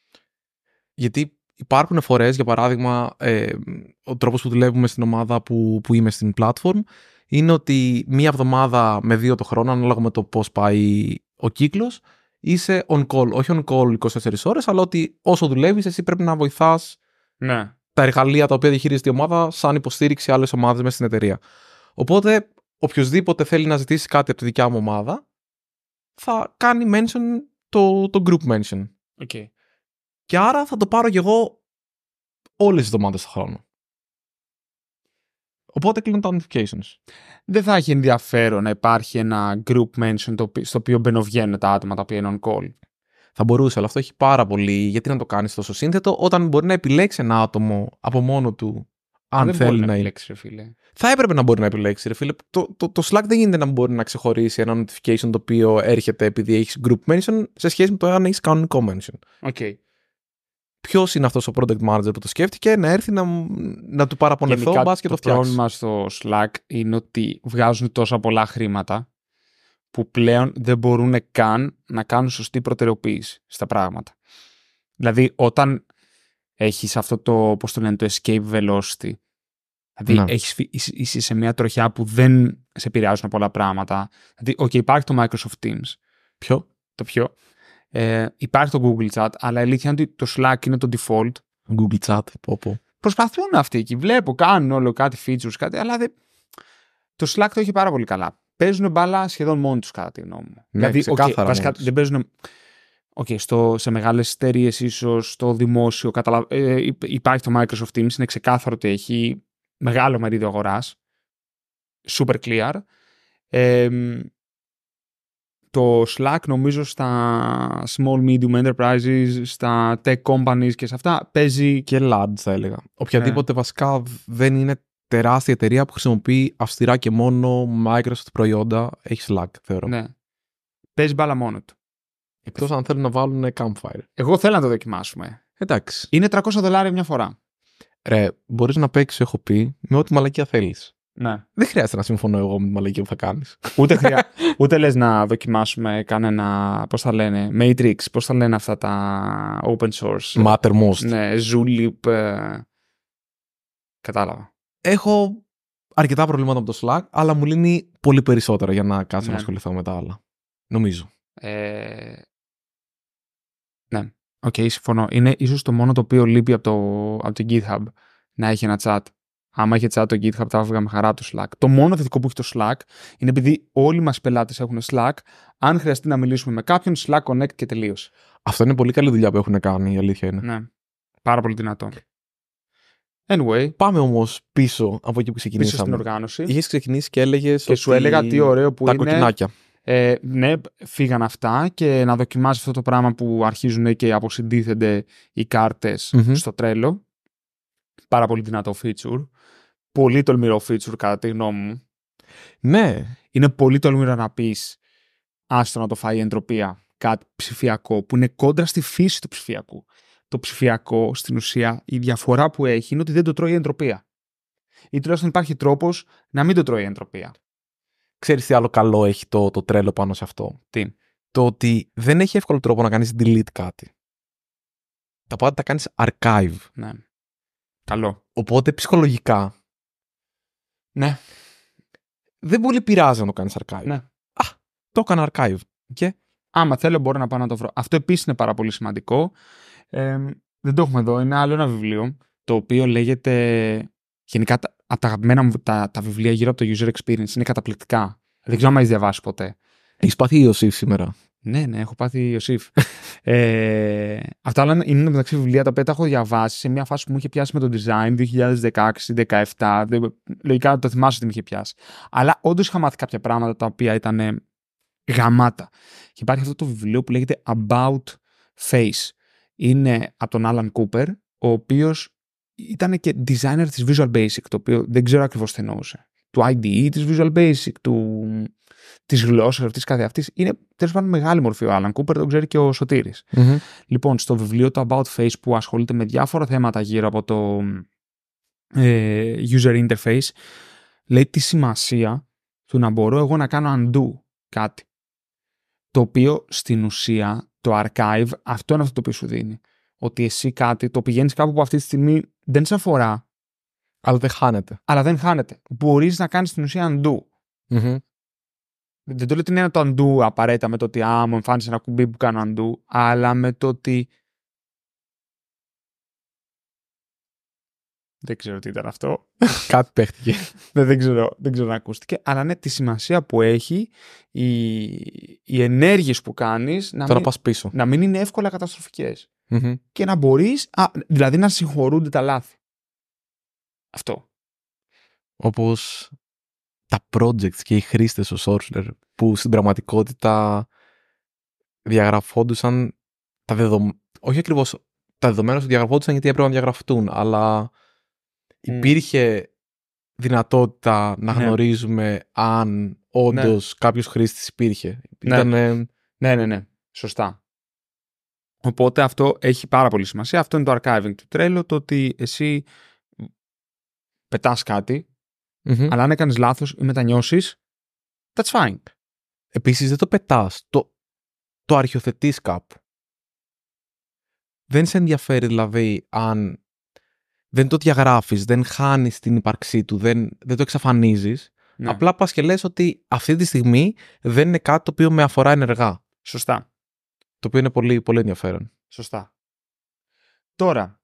Γιατί υπάρχουν φορές, για παράδειγμα, ο τρόπος που δουλεύουμε στην ομάδα που είμαι στην platform είναι ότι μία εβδομάδα με 2 το χρόνο, ανάλογα με το πώς πάει ο κύκλος, είσαι on call. Όχι on call 24 ώρες, αλλά ότι όσο δουλεύεις, εσύ πρέπει να βοηθάς τα εργαλεία τα οποία διαχειρίζεται η ομάδα σαν υποστήριξη άλλες ομάδες μέσα στην εταιρεία. Οπότε, οποιοδήποτε θέλει να ζητήσει κάτι από τη δικιά μου ομάδα, θα κάνει mention το group mention. Okay. Και άρα θα το πάρω κι εγώ όλες τις εβδομάδες του χρόνου. Οπότε κλείνω τα notifications. Δεν θα έχει ενδιαφέρον να υπάρχει ένα group mention στο οποίο μπαινοβγαίνουν τα άτομα τα οποία είναι on call. Θα μπορούσε, αλλά αυτό έχει πάρα πολύ. Γιατί να το κάνεις τόσο σύνθετο, όταν μπορεί να επιλέξει ένα άτομο από μόνο του, αν θέλει να επιλέξει, ρε φίλε. Θα έπρεπε να μπορεί να επιλέξει, ρε φίλε. Το Slack δεν γίνεται να μπορεί να ξεχωρίσει ένα notification το οποίο έρχεται επειδή έχεις group mention σε σχέση με το αν έχεις κανονικό mention. Okay. Ποιος είναι αυτός ο product manager που το σκέφτηκε, να έρθει να του παραπονεθώ, μπας και το φτιάξει. Το πρόβλημα στο Slack είναι ότι βγάζουν τόσα πολλά χρήματα που πλέον δεν μπορούν καν να κάνουν σωστή προτεραιοποίηση στα πράγματα. Δηλαδή, όταν έχεις αυτό το, πώς το λένε, το escape velocity, δηλαδή είσαι σε μια τροχιά που δεν σε επηρεάζουν πολλά πράγματα. Δηλαδή, υπάρχει το Microsoft Teams. Ποιο? Το ποιο. Υπάρχει το Google Chat, αλλά η αλήθεια είναι ότι το Slack είναι το default. Google Chat, πω. Προσπαθούν αυτοί εκεί. Βλέπω, κάνουν όλο κάτι features, κάτι, αλλά το Slack το έχει πάρα πολύ καλά. Παίζουν μπάλα σχεδόν μόνοι τους, κατά τη γνώμη μου. Ναι, ξεκάθαρα. Βασικά, δεν παίζουν. Σε μεγάλες εταιρείες, ίσως στο δημόσιο, υπάρχει το Microsoft Teams, είναι ξεκάθαρο ότι έχει μεγάλο μερίδιο αγοράς. Super clear. Το Slack, νομίζω, στα small medium enterprises, στα tech companies και σε αυτά παίζει. Και large, θα έλεγα. Οποιαδήποτε βασικά δεν είναι τεράστια εταιρεία που χρησιμοποιεί αυστηρά και μόνο Microsoft προϊόντα, έχει Slack, θεωρώ. Ναι. Παίζει μπάλα μόνο του. Εκτός αν θέλουν να βάλουν Campfire. Εγώ θέλω να το δοκιμάσουμε. Εντάξει. Είναι $300 μια φορά. Ρε, μπορείς να παίξεις, έχω πει, με ό,τι μαλακία θέλεις. Ναι. Δεν χρειάζεται να συμφωνώ εγώ με τη μαλακία που θα κάνεις. Ούτε λες να δοκιμάσουμε κανένα, πώς θα λένε, Matrix, πώς θα λένε αυτά τα open source. Mattermost. Ναι, Zulip. Κατάλαβα. Έχω αρκετά προβλήματα με το Slack, αλλά μου λύνει πολύ περισσότερο για να κάτσω να ασχοληθώ με τα άλλα. Νομίζω. Ναι. Συμφωνώ. Είναι ίσως το μόνο το οποίο λείπει από το GitHub να έχει ένα chat. Άμα είχε chat το GitHub, θα έβγα με χαρά το Slack. Το μόνο θετικό που έχει το Slack είναι επειδή όλοι μας οι πελάτες έχουν Slack. Αν χρειαστεί να μιλήσουμε με κάποιον, Slack Connect και τελείωσε. Αυτό είναι πολύ καλή δουλειά που έχουν κάνει, η αλήθεια είναι. Ναι. Πάρα πολύ δυνατό. Anyway. Πάμε όμως πίσω από εκεί που ξεκινήσαμε. Πίσω στην οργάνωση. Είχες ξεκινήσει και έλεγες. Και σου έλεγα τι ωραίο που τα είναι. Κοκκινάκια. Ναι, φύγαν αυτά και να δοκιμάσει αυτό το πράγμα που αρχίζουν και αποσυντίθενται οι κάρτες στο Trello. Πάρα πολύ δυνατό feature. Πολύ τολμηρό feature, κατά τη γνώμη μου. Ναι. Είναι πολύ τολμηρό να πεις άστο να το φάει η εντροπία, κάτι ψηφιακό που είναι κόντρα στη φύση του ψηφιακού. Το ψηφιακό, στην ουσία, η διαφορά που έχει είναι ότι δεν το τρώει η εντροπία. Ή τουλάχιστον υπάρχει τρόπος να μην το τρώει η εντροπία. Ξέρεις τι άλλο καλό έχει το Trello πάνω σε αυτό? Τι? Το ότι δεν έχει εύκολο τρόπο να κάνεις delete κάτι. Τα πάντα τα κάνεις archive. Ναι. Καλό. Οπότε ψυχολογικά. Ναι. Δεν πολύ πειράζει να το κάνεις archive. Ναι. Το έκανα archive. Και άμα θέλω μπορώ να πάω να το βρω. Αυτό επίσης είναι πάρα πολύ σημαντικό. Δεν το έχουμε εδώ. Είναι άλλο ένα βιβλίο το οποίο λέγεται. Γενικά από τα αγαπημένα μου τα βιβλία γύρω από το user experience είναι καταπληκτικά. Δεν ξέρω αν έχεις διαβάσει ποτέ. Έχεις πάθει Ιωσήφ σήμερα? Ναι, έχω πάθει Ιωσήφ. Αυτά όλα είναι μεταξύ βιβλία τα οποία τα έχω διαβάσει σε μια φάση που μου είχε πιάσει με το design 2016-2017. Λογικά το θυμάσαι ότι με είχε πιάσει. Αλλά όντως είχα μάθει κάποια πράγματα τα οποία ήταν γαμάτα. Και υπάρχει αυτό το βιβλίο που λέγεται About Face. Είναι από τον Alan Cooper, ο οποίος ήταν και designer της Visual Basic, το οποίο δεν ξέρω ακριβώς τι εννοούσε. Του IDE της Visual Basic, της γλώσσας αυτής κάθε αυτής. Είναι τέλος πάντων μεγάλη μορφή ο Alan Cooper, τον ξέρει και ο Σωτήρης. Λοιπόν, στο βιβλίο το About Face που ασχολείται με διάφορα θέματα γύρω από το user interface, λέει τη σημασία του να μπορώ εγώ να κάνω undo κάτι. Το οποίο στην ουσία το archive αυτό είναι αυτό το οποίο σου δίνει. Ότι εσύ κάτι το πηγαίνεις κάπου που αυτή τη στιγμή δεν σε αφορά. Αλλά δεν χάνεται. Μπορείς να κάνεις στην ουσία undo. Δεν το λέω ότι είναι το undo απαραίτητα με το ότι μου εμφάνισε ένα κουμπί που κάνω undo, αλλά με το ότι. Δεν ξέρω τι ήταν αυτό. Κάτι παίχτηκε. δεν ξέρω να ακούστηκε. Αλλά ναι, τη σημασία που έχει οι ενέργειες που κάνεις πας πίσω. Να μην είναι εύκολα καταστροφικές. Και να μπορείς, δηλαδή να συγχωρούνται τα λάθη. Αυτό. Όπως τα projects και οι χρήστες ο Sorcerer που στην πραγματικότητα διαγραφόντουσαν τα δεδομένα. Όχι ακριβώς τα δεδομένα σου διαγραφόντουσαν γιατί έπρεπε να διαγραφτούν, αλλά υπήρχε δυνατότητα να γνωρίζουμε αν όντως κάποιος χρήστης υπήρχε. Ναι. Σωστά. Οπότε αυτό έχει πάρα πολύ σημασία. Αυτό είναι το archiving του Trello, το ότι εσύ πετάς κάτι, αλλά αν έκανες λάθος ή μετανιώσεις, that's fine. Επίσης δεν το πετάς, το αρχιοθετείς κάπου. Δεν σε ενδιαφέρει δηλαδή αν δεν το διαγράφεις, δεν χάνεις την ύπαρξή του, δεν το εξαφανίζεις. Ναι. Απλά πας και λες ότι αυτή τη στιγμή δεν είναι κάτι το οποίο με αφορά ενεργά. Σωστά. Το οποίο είναι πολύ, πολύ ενδιαφέρον. Σωστά. Τώρα,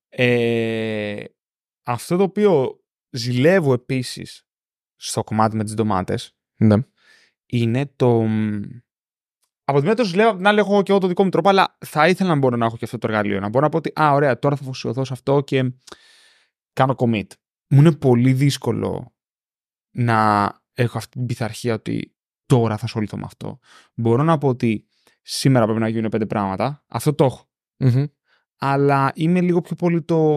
αυτό το οποίο ζηλεύω επίσης στο κομμάτι με τις ντομάτες, Ναι. είναι το... Από τη μία το ζηλεύω, από την άλλη έχω και εγώ το δικό μου τρόπο, αλλά θα ήθελα να μπορώ να έχω και αυτό το εργαλείο. Να μπορώ να πω ότι, ωραία, τώρα θα αφοσιωθώ σε αυτό και κάνω commit. Μου είναι πολύ δύσκολο να έχω αυτή την πειθαρχία ότι τώρα θα ασχοληθώ με αυτό. Μπορώ να πω ότι σήμερα πρέπει να γίνουν 5 πράγματα. Αυτό το έχω. Mm-hmm. Αλλά είμαι λίγο πιο πολύ το...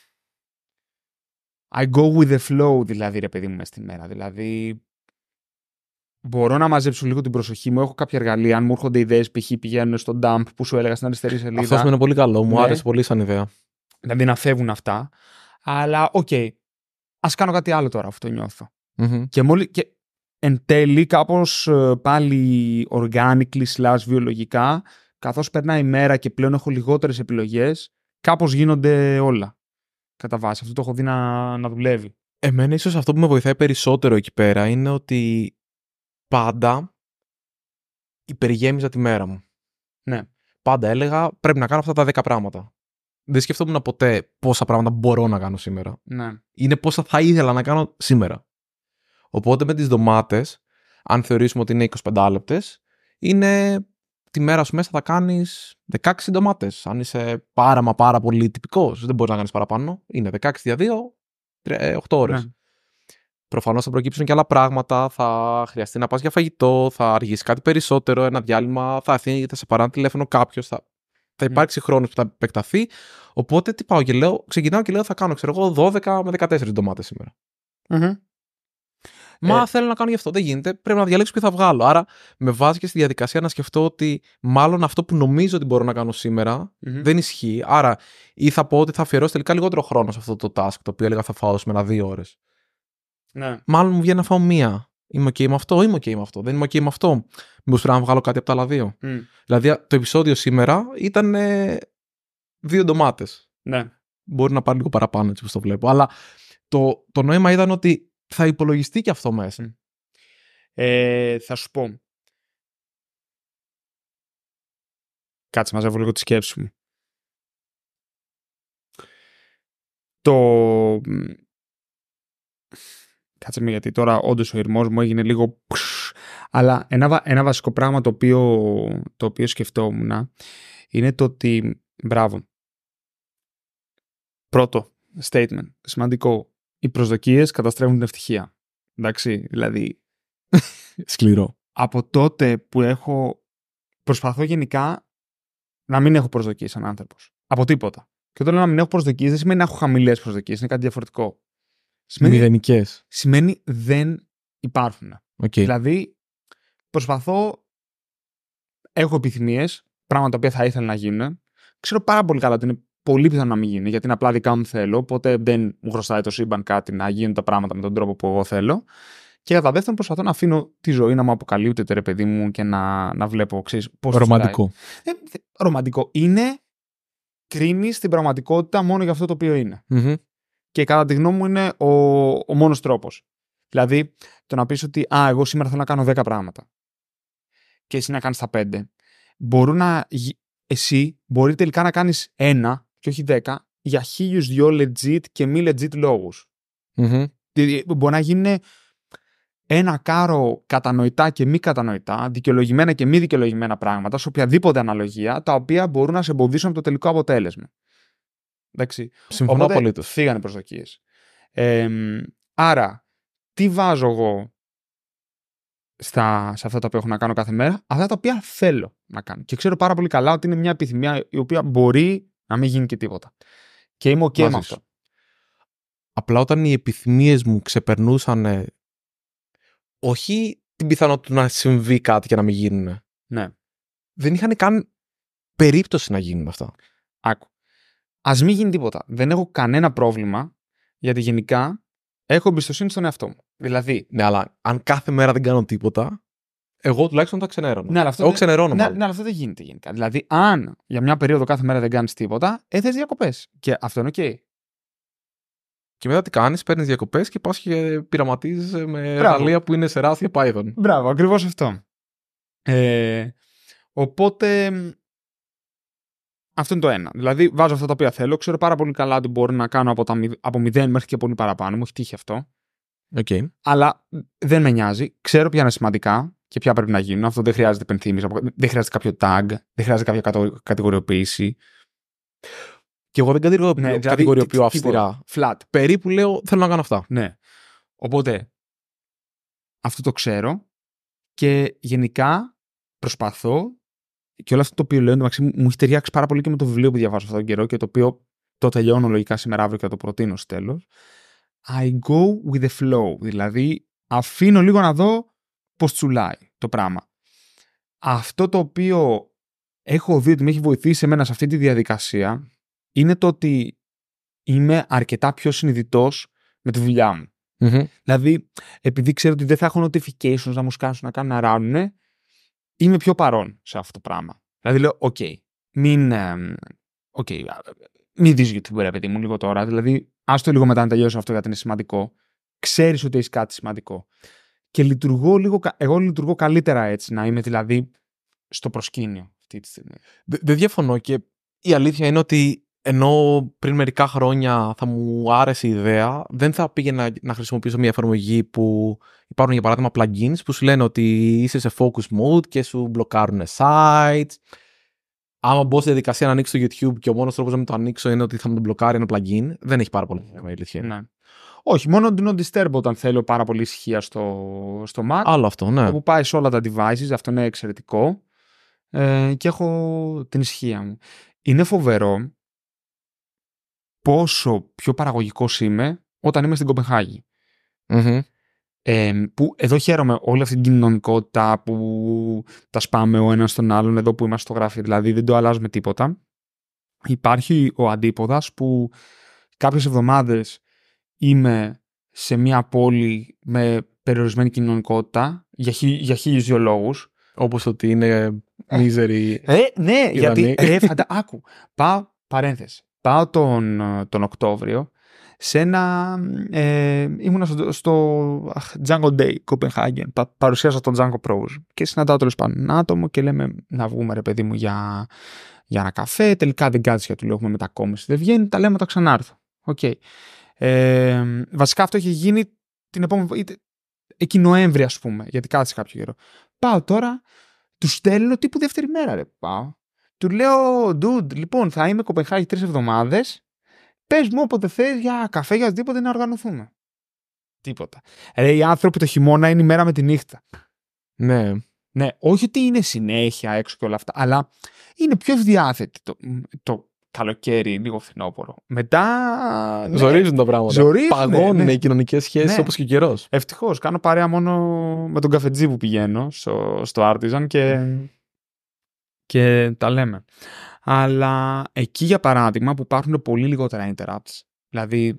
I go with the flow, δηλαδή, ρε παιδί μου, μες στη μέρα. Δηλαδή, μπορώ να μαζέψω λίγο την προσοχή μου. Έχω κάποια εργαλεία. Αν μου έρχονται ιδέες, π.χ. πηγαίνουν στο dump που σου έλεγα στην αριστερή σελίδα. Αυτό είναι πολύ καλό. Μου άρεσε πολύ σαν ιδέα. Δηλαδή να φεύγουν αυτά. Αλλά, ας κάνω κάτι άλλο τώρα, αυτό νιώθω. Mm-hmm. Και εν τέλει, κάπως πάλι organically / βιολογικά, καθώς περνάει η μέρα και πλέον έχω λιγότερες επιλογές, κάπως γίνονται όλα. Κατά βάση. Αυτό το έχω δει να δουλεύει. Εμένα ίσως αυτό που με βοηθάει περισσότερο εκεί πέρα είναι ότι πάντα υπεργέμιζα τη μέρα μου. Ναι. Πάντα έλεγα πρέπει να κάνω αυτά τα 10 πράγματα. Δεν σκεφτόμουν ποτέ πόσα πράγματα μπορώ να κάνω σήμερα. Ναι. Είναι πόσα θα ήθελα να κάνω σήμερα. Οπότε με τις ντομάτες, αν θεωρήσουμε ότι είναι 25 λεπτές, είναι τη μέρα σου μέσα θα κάνεις 16 ντομάτες. Αν είσαι πάρα πολύ τυπικός, δεν μπορείς να κάνεις παραπάνω. Είναι 16 δια 2, 8 ώρες. Ναι. Προφανώς θα προκύψουν και άλλα πράγματα, θα χρειαστεί να πας για φαγητό, θα αργήσει κάτι περισσότερο, ένα διάλειμμα, θα σε παρά τηλέφωνο κάποιος, θα υπάρξει χρόνος που θα επεκταθεί. Οπότε τι πάω και λέω, ξεκινάω και λέω θα κάνω, 12 με 14 ντομάτες σήμερα. Mm-hmm. Μα θέλω να κάνω γι' αυτό. Δεν γίνεται. Πρέπει να διαλέξω ποιο θα βγάλω. Άρα με βάζει και στη διαδικασία να σκεφτώ ότι μάλλον αυτό που νομίζω ότι μπορώ να κάνω σήμερα δεν ισχύει. Άρα ή θα πω ότι θα αφιερώσω τελικά λιγότερο χρόνο σε αυτό το task το οποίο έλεγα θα φάω σήμερα 2 ώρες. Ναι. Μάλλον μου βγαίνει να φάω 1. Είμαι OK με αυτό, είμαι OK με αυτό. Δεν είμαι OK με αυτό. Μήπως πρέπει να βγάλω κάτι από τα άλλα 2. Δηλαδή το επεισόδιο σήμερα ήταν 2 ντομάτες. Ναι. Μπορεί να πάρει λίγο παραπάνω έτσι όπως το βλέπω. Αλλά το νόημα ήταν ότι θα υπολογιστεί και αυτό μέσα. Θα σου πω. Κάτσε, μαζεύω λίγο τη σκέψη μου. Κάτσε με, γιατί τώρα όντως ο ηρμός μου έγινε λίγο... Αλλά ένα βασικό πράγμα το οποίο σκεφτόμουν είναι το ότι... Μπράβο. Πρώτο statement, σημαντικό. Οι προσδοκίες καταστρέφουν την ευτυχία. Εντάξει, δηλαδή... Σκληρό. Από τότε που προσπαθώ γενικά να μην έχω προσδοκίες σαν άνθρωπος. Από τίποτα. Και όταν λέω να μην έχω προσδοκίες δεν σημαίνει να έχω χαμηλές προσδοκίες, είναι κάτι διαφορετικό. Μηδενικές. Σημαίνει δεν υπάρχουν. Okay. Δηλαδή, προσπαθώ, έχω επιθυμίες, πράγματα τα οποία θα ήθελα να γίνουν. Ξέρω πάρα πολύ καλά ότι είναι πολύ πιθανό να μην γίνει, γιατί είναι απλά δικά μου θέλω, οπότε δεν μου χρωστάει το σύμπαν κάτι να γίνουν τα πράγματα με τον τρόπο που εγώ θέλω. Και κατά δεύτερον, προσπαθώ να αφήνω τη ζωή να μου αποκαλύπτεται, ρε παιδί μου, και να βλέπω, ξέρεις, πώς. Ρομαντικό. Ρομαντικό. Είναι, κρίνει την πραγματικότητα μόνο για αυτό το οποίο είναι. Mm-hmm. Και κατά τη γνώμη μου είναι ο μόνος τρόπος. Δηλαδή, το να πεις ότι εγώ σήμερα θέλω να κάνω 10 πράγματα και εσύ να κάνεις τα 5. Εσύ μπορεί τελικά να κάνεις 1 και όχι 10 για 1002 legit και μη legit λόγους. Mm-hmm. Μπορεί να γίνουν ένα κάρο κατανοητά και μη κατανοητά, δικαιολογημένα και μη δικαιολογημένα πράγματα, σε οποιαδήποτε αναλογία, τα οποία μπορούν να σε εμποδίσουν από το τελικό αποτέλεσμα. Εντάξει. Συμφωνώ απολύτως. Φύγανε προσδοκίες. Άρα, τι βάζω εγώ σε αυτά τα οποία έχω να κάνω κάθε μέρα? Αυτά τα οποία θέλω να κάνω. Και ξέρω πάρα πολύ καλά ότι είναι μια επιθυμία η οποία μπορεί να μην γίνει και τίποτα. Και είμαι OK με αυτό. Απλά όταν οι επιθυμίες μου ξεπερνούσαν όχι την πιθανότητα να συμβεί κάτι και να μην γίνουν. Ναι. Δεν είχαν καν περίπτωση να γίνουν αυτά. Άκου. Ας μην γίνει τίποτα. Δεν έχω κανένα πρόβλημα, γιατί γενικά έχω εμπιστοσύνη στον εαυτό μου. Δηλαδή. Ναι, αλλά αν κάθε μέρα δεν κάνω τίποτα. Εγώ τουλάχιστον τα ξενέρωνω. Ναι, εγώ ξενερώνω. Ναι, αλλά αυτό δεν γίνεται γενικά. Δηλαδή, αν για μια περίοδο κάθε μέρα δεν κάνεις τίποτα, θες διακοπές. Και αυτό είναι OK. Και μετά τι κάνεις, παίρνεις διακοπές και πας και πειραματίζεις με εργαλεία που είναι σε Rust και Python. Μπράβο, ακριβώς αυτό. Οπότε, αυτό είναι το ένα. Δηλαδή, βάζω αυτά τα οποία θέλω. Ξέρω πάρα πολύ καλά ότι μπορώ να κάνω από 0 μέχρι και πολύ παραπάνω. Μου έχει τύχει αυτό. Okay. Αλλά δεν με νοιάζει. Ξέρω ποια είναι σημαντικά και ποια πρέπει να γίνουν. Αυτό δεν χρειάζεται υπενθύμηση. Δεν χρειάζεται κάποιο tag. Δεν χρειάζεται κάποια κατηγοριοποίηση. Και εγώ δεν κατηγοριοποιώ αυστηρά. Flat. Περίπου λέω θέλω να κάνω αυτά. Ναι. Οπότε, αυτό το ξέρω και γενικά προσπαθώ και όλο αυτό το οποίο λέω εντωμεταξύ μου έχει ταιριάξει πάρα πολύ και με το βιβλίο που διαβάζω αυτόν τον καιρό και το οποίο το τελειώνω λογικά σήμερα αύριο και θα το προτείνω στο τέλος. I go with the flow. Δηλαδή, αφήνω λίγο να δω πώς τσουλάει το πράγμα. Αυτό το οποίο έχω δει ότι με έχει βοηθήσει εμένα σε αυτή τη διαδικασία είναι το ότι είμαι αρκετά πιο συνειδητός με τη δουλειά μου. Mm-hmm. Δηλαδή, επειδή ξέρω ότι δεν θα έχω notifications να μου σκάσουν να κάνουν να ράνουνε, είμαι πιο παρόν σε αυτό το πράγμα. Δηλαδή λέω, μην δεις YouTube, ρε παιδί μου, λίγο τώρα. Δηλαδή, άστο λίγο μετά να τελειώσω αυτό γιατί είναι σημαντικό. Ξέρεις ότι έχεις κάτι σημαντικό. Και εγώ λειτουργώ καλύτερα έτσι, να είμαι δηλαδή στο προσκήνιο αυτή τη στιγμή. Δεν διαφωνώ και η αλήθεια είναι ότι ενώ πριν μερικά χρόνια θα μου άρεσε η ιδέα, δεν θα πήγαινα να χρησιμοποιήσω μια εφαρμογή που υπάρχουν για παράδειγμα plugins που σου λένε ότι είσαι σε focus mode και σου μπλοκάρουν sites. Άμα μπω στη διαδικασία να ανοίξω το YouTube και ο μόνος τρόπος να μην το ανοίξω είναι ότι θα μου το μπλοκάρει ένα plugin, δεν έχει πάρα πολύ θέμα η αλήθεια. Ναι. Όχι, μόνο do not disturb όταν θέλω πάρα πολύ ησυχία στο Mac. Άλλο αυτό, ναι. Όπου πάει σε όλα τα devices, αυτό είναι εξαιρετικό. Και έχω την ησυχία μου. Είναι φοβερό πόσο πιο παραγωγικός είμαι όταν είμαι στην Κοπενχάγη. Mm-hmm. Που εδώ χαίρομαι όλη αυτή την κοινωνικότητα που τα σπάμε ο ένας στον άλλον εδώ που είμαστε στο γραφείο, δηλαδή δεν το αλλάζουμε τίποτα. Υπάρχει ο αντίποδας που κάποιες εβδομάδες είμαι σε μια πόλη με περιορισμένη κοινωνικότητα για 1002 λόγους. Όπως ότι είναι μίζερη. Ναι, γιατί. Άκου. Πάω τον Οκτώβριο σε ένα. Ήμουνα στο Django Day, Copenhagen. Παρουσίασα τον Django Pros και συναντάω τέλος πάντων ένα άτομο και λέμε να βγούμε, ρε παιδί μου, για ένα καφέ. Τελικά δεν κάτσε γιατί του λέω έχουμε μετακόμιση. Δεν βγαίνει, τα λέμε, τα ξανάρθω. Okay. Βασικά αυτό έχει γίνει την επόμενη. Εκεί Νοέμβρη, ας πούμε, γιατί κάτσε κάποιο καιρό. Πάω τώρα, του στέλνω τύπου δεύτερη μέρα, ρε. Πάω. Του λέω, dude, λοιπόν, θα είμαι Κοπενχάγη 3 εβδομάδες. Πες μου όποτε θες για καφέ, για οτιδήποτε να οργανωθούμε. Τίποτα. Οι άνθρωποι το χειμώνα είναι η μέρα με τη νύχτα. Ναι. Ναι, όχι ότι είναι συνέχεια έξω και όλα αυτά, αλλά είναι πιο ευδιάθετη το καλοκαίρι, λίγο φθινόπωρο. Μετά. Ναι, ζορίζουν τα πράγματα. Παγώνουν οι κοινωνικές σχέσεις όπως και ο καιρός. Ευτυχώς. Κάνω παρέα μόνο με τον καφετζή που πηγαίνω στο Artisan και τα λέμε. Αλλά εκεί, για παράδειγμα, που υπάρχουν πολύ λιγότερα interrupts, δηλαδή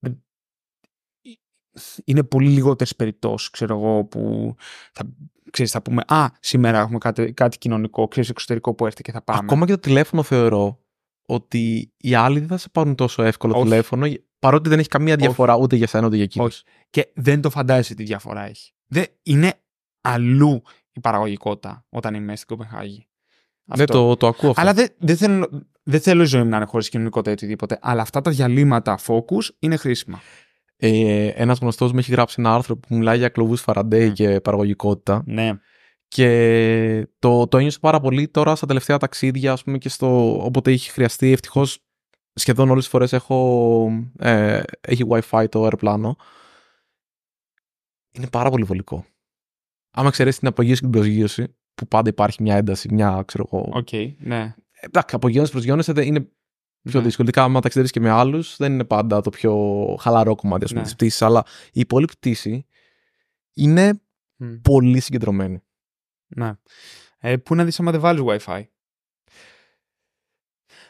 είναι πολύ λιγότερες περιπτώσεις, ξέρω εγώ, που θα πούμε σήμερα έχουμε κάτι κοινωνικό, εξωτερικό που έρθει και θα πάμε. Ακόμα και το τηλέφωνο θεωρώ ότι οι άλλοι δεν θα σε πάρουν τόσο εύκολο τηλέφωνο, παρότι δεν έχει καμία διαφορά ούτε για σένα ούτε για εκείνους. Όχι. Και δεν το φαντάζεσαι τι διαφορά έχει. Είναι αλλού η παραγωγικότητα όταν είμαι στην Κοπενχάγη. Ναι, το ακούω αυτό. Αλλά δεν θέλω η ζωή μου να είναι χωρίς κοινωνικότητα ή οτιδήποτε. Αλλά αυτά τα διαλύματα focus είναι χρήσιμα. Ένας γνωστός μου έχει γράψει ένα άρθρο που μιλάει για κλωβούς Φαραντέι και παραγωγικότητα. Ναι. Και το ένιωσα πάρα πολύ τώρα στα τελευταία ταξίδια, ας πούμε, και όποτε έχει χρειαστεί. Ευτυχώς σχεδόν όλες τις φορές έχει Wi-Fi το αεροπλάνο. Είναι πάρα πολύ βολικό. Άμα εξαιρέσεις την απογείωση και την προσγείωση, που πάντα υπάρχει μια ένταση, μια, ξέρω εγώ. Ναι. Εντάξει, απογείωση προσγειώνεσαι είναι πιο δύσκολο. Άμα ταξιδεύεις και με άλλους, δεν είναι πάντα το πιο χαλαρό κομμάτι, ας πούμε, της πτήσης. Αλλά η υπόλοιπη πτήση είναι πολύ συγκεντρωμένη. Ναι. Πού να δεις άμα δεν βάλεις Wi-Fi?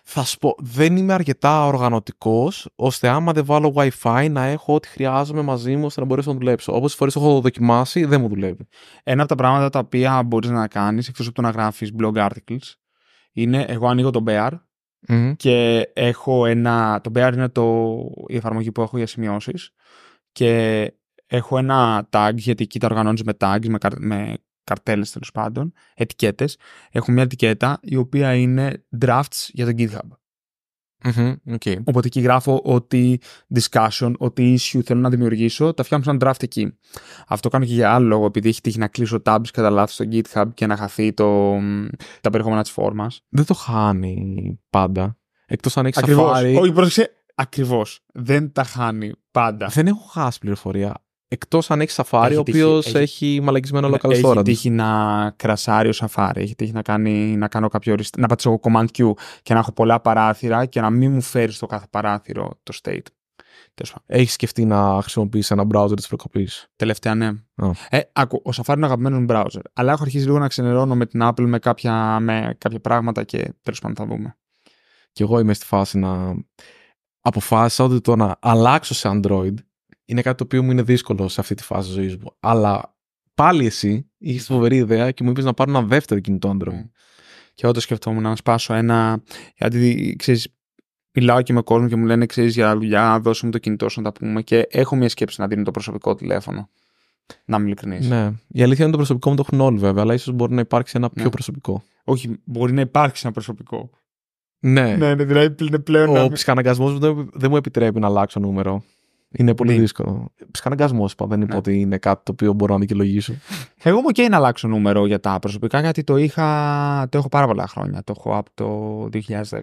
Θα σου πω, δεν είμαι αρκετά οργανωτικός, ώστε άμα δεν βάλω Wi-Fi να έχω ό,τι χρειάζομαι μαζί μου ώστε να μπορέσω να δουλέψω. Όπως τις φορές έχω δοκιμάσει, δεν μου δουλεύει. Ένα από τα πράγματα τα οποία μπορείς να κάνεις, εκτός από το να γράφεις blog articles, είναι εγώ ανοίγω το Bear και έχω το Bear είναι η εφαρμογή που έχω για σημειώσεις και έχω ένα tag, γιατί εκεί τα οργανώνεις με tags, με καρτέλες τέλος πάντων, ετικέτες. Έχω μια ετικέτα η οποία είναι drafts για το GitHub. Okay. Οπότε εκεί γράφω ότι discussion, ότι issue θέλω να δημιουργήσω, τα φτιάχνω σαν draft εκεί. Αυτό κάνω και για άλλο λόγο, επειδή έχει τύχει να κλείσω tabs κατά λάθος στο GitHub και να χαθεί τα περιεχόμενα της φόρμας. Δεν το χάνει πάντα. Εκτός αν έχει Safari. Όχι, πρόσεξε. Ακριβώς. Δεν τα χάνει πάντα. Δεν έχω χάσει πληροφορία. Εκτός αν έχει Safari, ο οποίος έχει μαλακισμένο local storage. Έχει τύχει να κρασάρει ο Safari. Έχει τύχει να κάνω να πατήσω Command Q και να έχω πολλά παράθυρα και να μην μου φέρει στο κάθε παράθυρο το state. Έχει σκεφτεί να χρησιμοποιήσει ένα browser της προκοπής? Τελευταία, ναι. Άκου, ο Safari είναι αγαπημένο μου browser. Αλλά έχω αρχίσει λίγο να ξενερώνω με την Apple με κάποια πράγματα και τέλος πάντων θα δούμε. Και εγώ είμαι στη φάση να αποφάσισα ότι το να αλλάξω σε Android είναι κάτι το οποίο μου είναι δύσκολο σε αυτή τη φάση της ζωής μου. Αλλά πάλι εσύ είχες φοβερή ιδέα και μου είπες να πάρω ένα δεύτερο κινητό Android. Και εγώ το σκεφτόμουν να σπάσω ένα. Γιατί ξέρεις, μιλάω και με κόσμο και μου λένε ξέρεις για δουλειά, δώσε μου το κινητό σου να τα πούμε. Και έχω μια σκέψη να δίνω το προσωπικό τηλέφωνο. Να είμαι ειλικρινής. Ναι. Η αλήθεια είναι το προσωπικό μου το έχουν όλοι βέβαια, αλλά ίσως μπορεί να υπάρξει ένα πιο προσωπικό. Όχι, μπορεί να υπάρξει ένα προσωπικό. Ναι, δηλαδή πλέον. Ο ψυχαναγκασμός μου δεν μου επιτρέπει να αλλάξω νούμερο. Είναι πολύ δύσκολο. Ψυχαναγκασμός είπα, δεν είπα ότι είναι κάτι το οποίο μπορώ να δικαιολογήσω. Εγώ μου και να αλλάξω νούμερο για τα προσωπικά, γιατί το έχω πάρα πολλά χρόνια. Το έχω από το 2010.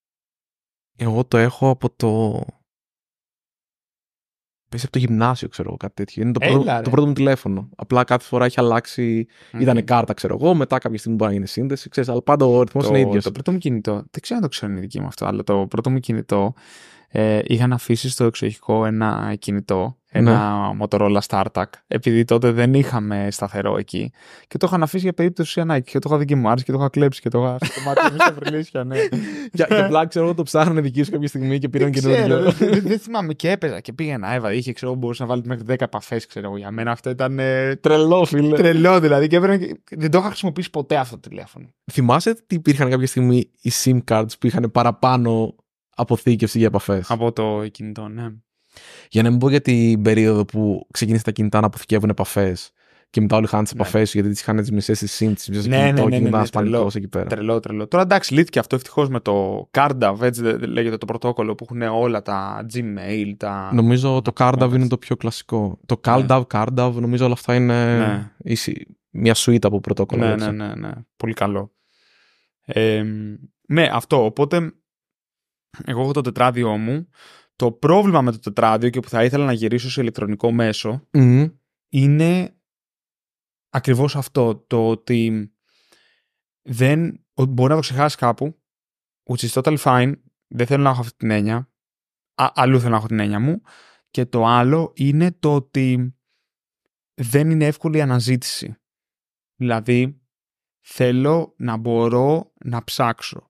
Εγώ το έχω από το. Πες από το γυμνάσιο, ξέρω εγώ, κάτι τέτοιο. Είναι το πρώτο μου τηλέφωνο. Απλά κάθε φορά έχει αλλάξει. Ήταν κάρτα, ξέρω εγώ. Μετά κάποια στιγμή μπορεί να είναι σύνδεση. Ξέρεις, αλλά πάντα ο αριθμός είναι ίδιος. Το πρώτο μου κινητό. Δεν ξέρω αν το ξέρουν οι δικοί μου αυτό, αλλά το πρώτο μου κινητό είχαν αφήσει στο εξοχικό ένα κινητό. Ένα Motorola StarTAC. Επειδή τότε δεν είχαμε σταθερό εκεί. Και το είχαν αφήσει για περίπτωση ανάγκη. Και το είχα δει και μου άρεσε και το είχα κλέψει και το είχα στο μάτι μου στα βρυλίσια, ναι. Και απλά ξέρω εγώ το ψάχνανε δική σου κάποια στιγμή και πήραν καινούργιο. Δεν θυμάμαι και έπαιζα και πήγαινα. Έβαλα. Είχε, ξέρω, μπορούσε να βάλει μέχρι 10 επαφές, ξέρω εγώ. Για μένα αυτό ήταν. Τρελό, φίλε. Τρελό δηλαδή. Και δεν το είχα χρησιμοποιήσει ποτέ αυτό το τηλέφωνο. Θυμάσαι ότι υπήρχαν κάποια στιγμή οι SIM cards που είχαν παραπάνω αποθήκευση για επαφές? Από το κινητό, ναι. Για να μην πω για την περίοδο που ξεκίνησε τα κινητά να αποθηκεύουν επαφές και μετά όλοι χάνουν τις επαφές σου γιατί τις είχαν τις μισές στις SIM, τις μισές στο κινητό και μετά σπανικός εκεί πέρα. Τρελό. Τώρα εντάξει, λύθηκε αυτό ευτυχώς με το CardDAV, έτσι λέγεται το πρωτόκολλο που έχουν όλα τα Gmail, τα. Νομίζω το CardDAV είναι το πιο κλασικό. Το CardDAV, νομίζω όλα αυτά είναι μια suite από πρωτόκολλα. Ναι. Πολύ καλό. Ναι, αυτό. Οπότε, εγώ έχω το τετράδιο μου. Το πρόβλημα με το τετράδιο και που θα ήθελα να γυρίσω σε ηλεκτρονικό μέσο είναι ακριβώς αυτό. Το ότι μπορεί να το ξεχάσει κάπου, which is totally fine. Δεν θέλω να έχω αυτή την έννοια. Αλλού θέλω να έχω την έννοια μου. Και το άλλο είναι το ότι δεν είναι εύκολη η αναζήτηση. Δηλαδή, θέλω να μπορώ να ψάξω.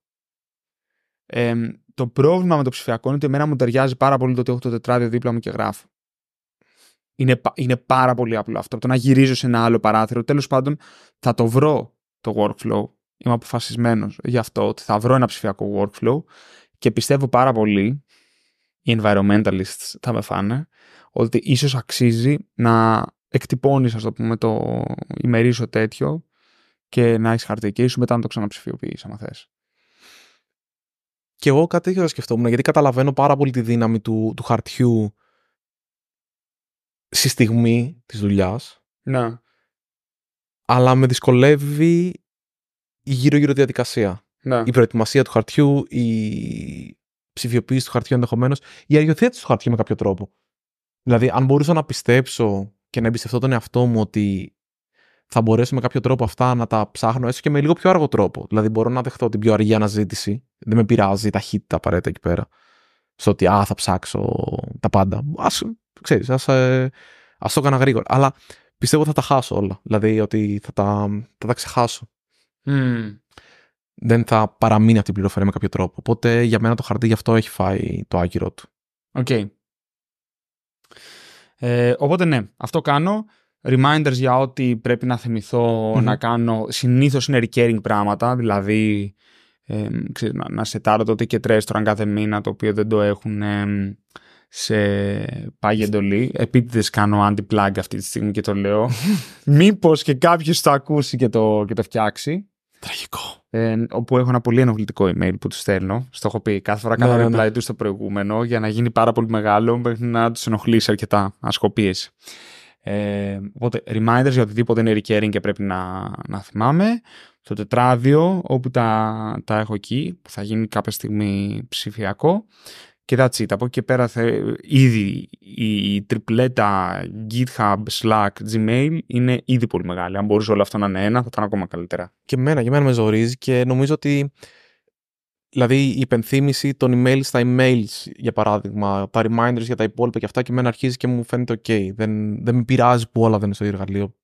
Το πρόβλημα με το ψηφιακό είναι ότι εμένα μου ταιριάζει πάρα πολύ το ότι έχω το τετράδιο δίπλα μου και γράφω. Είναι πάρα πολύ απλό αυτό. Το να γυρίζω σε ένα άλλο παράθυρο, τέλος πάντων θα το βρω το workflow. Είμαι αποφασισμένος γι' αυτό, ότι θα βρω ένα ψηφιακό workflow και πιστεύω πάρα πολύ, οι environmentalists θα με φάνε, ότι ίσως αξίζει να εκτυπώνεις, ας το πούμε, το ημερήσιο τέτοιο και να έχεις χαρτί και ίσως μετά να το ξαναψηφιοποιείς, άμα θες. Και εγώ κάτι τέτοιο θα σκεφτόμουν, γιατί καταλαβαίνω πάρα πολύ τη δύναμη του χαρτιού στη στιγμή της δουλειάς. Ναι. Αλλά με δυσκολεύει η γύρω-γύρω διαδικασία. Ναι. Η προετοιμασία του χαρτιού, η ψηφιοποίηση του χαρτιού ενδεχομένως, η αριοθέτηση του χαρτιού με κάποιο τρόπο. Δηλαδή, αν μπορούσα να πιστέψω και να εμπιστευτώ τον εαυτό μου ότι θα μπορέσω με κάποιο τρόπο αυτά να τα ψάχνω, έστω και με λίγο πιο αργό τρόπο. Δηλαδή, μπορώ να δεχτώ την πιο αργή αναζήτηση. Δεν με πειράζει η ταχύτητα απαραίτητα εκεί πέρα. Στο ότι θα ψάξω τα πάντα. Ας το έκανα γρήγορα. Αλλά πιστεύω ότι θα τα χάσω όλα. Δηλαδή, ότι θα τα ξεχάσω. δεν θα παραμείνει αυτή η πληροφορία με κάποιο τρόπο. Οπότε για μένα το χαρτί γι' αυτό έχει φάει το άκυρο του. Οκ. Οπότε ναι, αυτό κάνω. Reminders για ό,τι πρέπει να θυμηθώ να κάνω. Συνήθως είναι recurring πράγματα, δηλαδή να σετάρω το ticket restaurant κάθε μήνα, το οποίο δεν το έχουν σε πάγια εντολή. Επίτηδες κάνω anti-plug αυτή τη στιγμή και το λέω. Μήπως και κάποιος το ακούσει και το φτιάξει. Τραγικό. Όπου έχω ένα πολύ ενοχλητικό email που τους στέλνω. Στο έχω πει. Κάθε φορά κάνω reply του στο προηγούμενο για να γίνει πάρα πολύ μεγάλο μέχρι να τους ενοχλήσει αρκετά. Ασκοπίες. Οπότε reminders για οτιδήποτε είναι recurring και πρέπει να θυμάμαι. Στο τετράδιο όπου τα έχω εκεί που θα γίνει κάποια στιγμή ψηφιακό. Και that's it. Από εκεί και πέρα ήδη η τριπλέτα GitHub, Slack, Gmail είναι ήδη πολύ μεγάλη. Αν μπορούσε όλο αυτό να είναι ένα, θα ήταν ακόμα καλύτερα. Και εμένα με ζορίζει και νομίζω ότι δηλαδή η υπενθύμηση των emails στα emails, για παράδειγμα, τα reminders για τα υπόλοιπα και αυτά, και εμένα αρχίζει και μου φαίνεται ok. Δεν με πειράζει που όλα δεν είναι στο εργαλείο.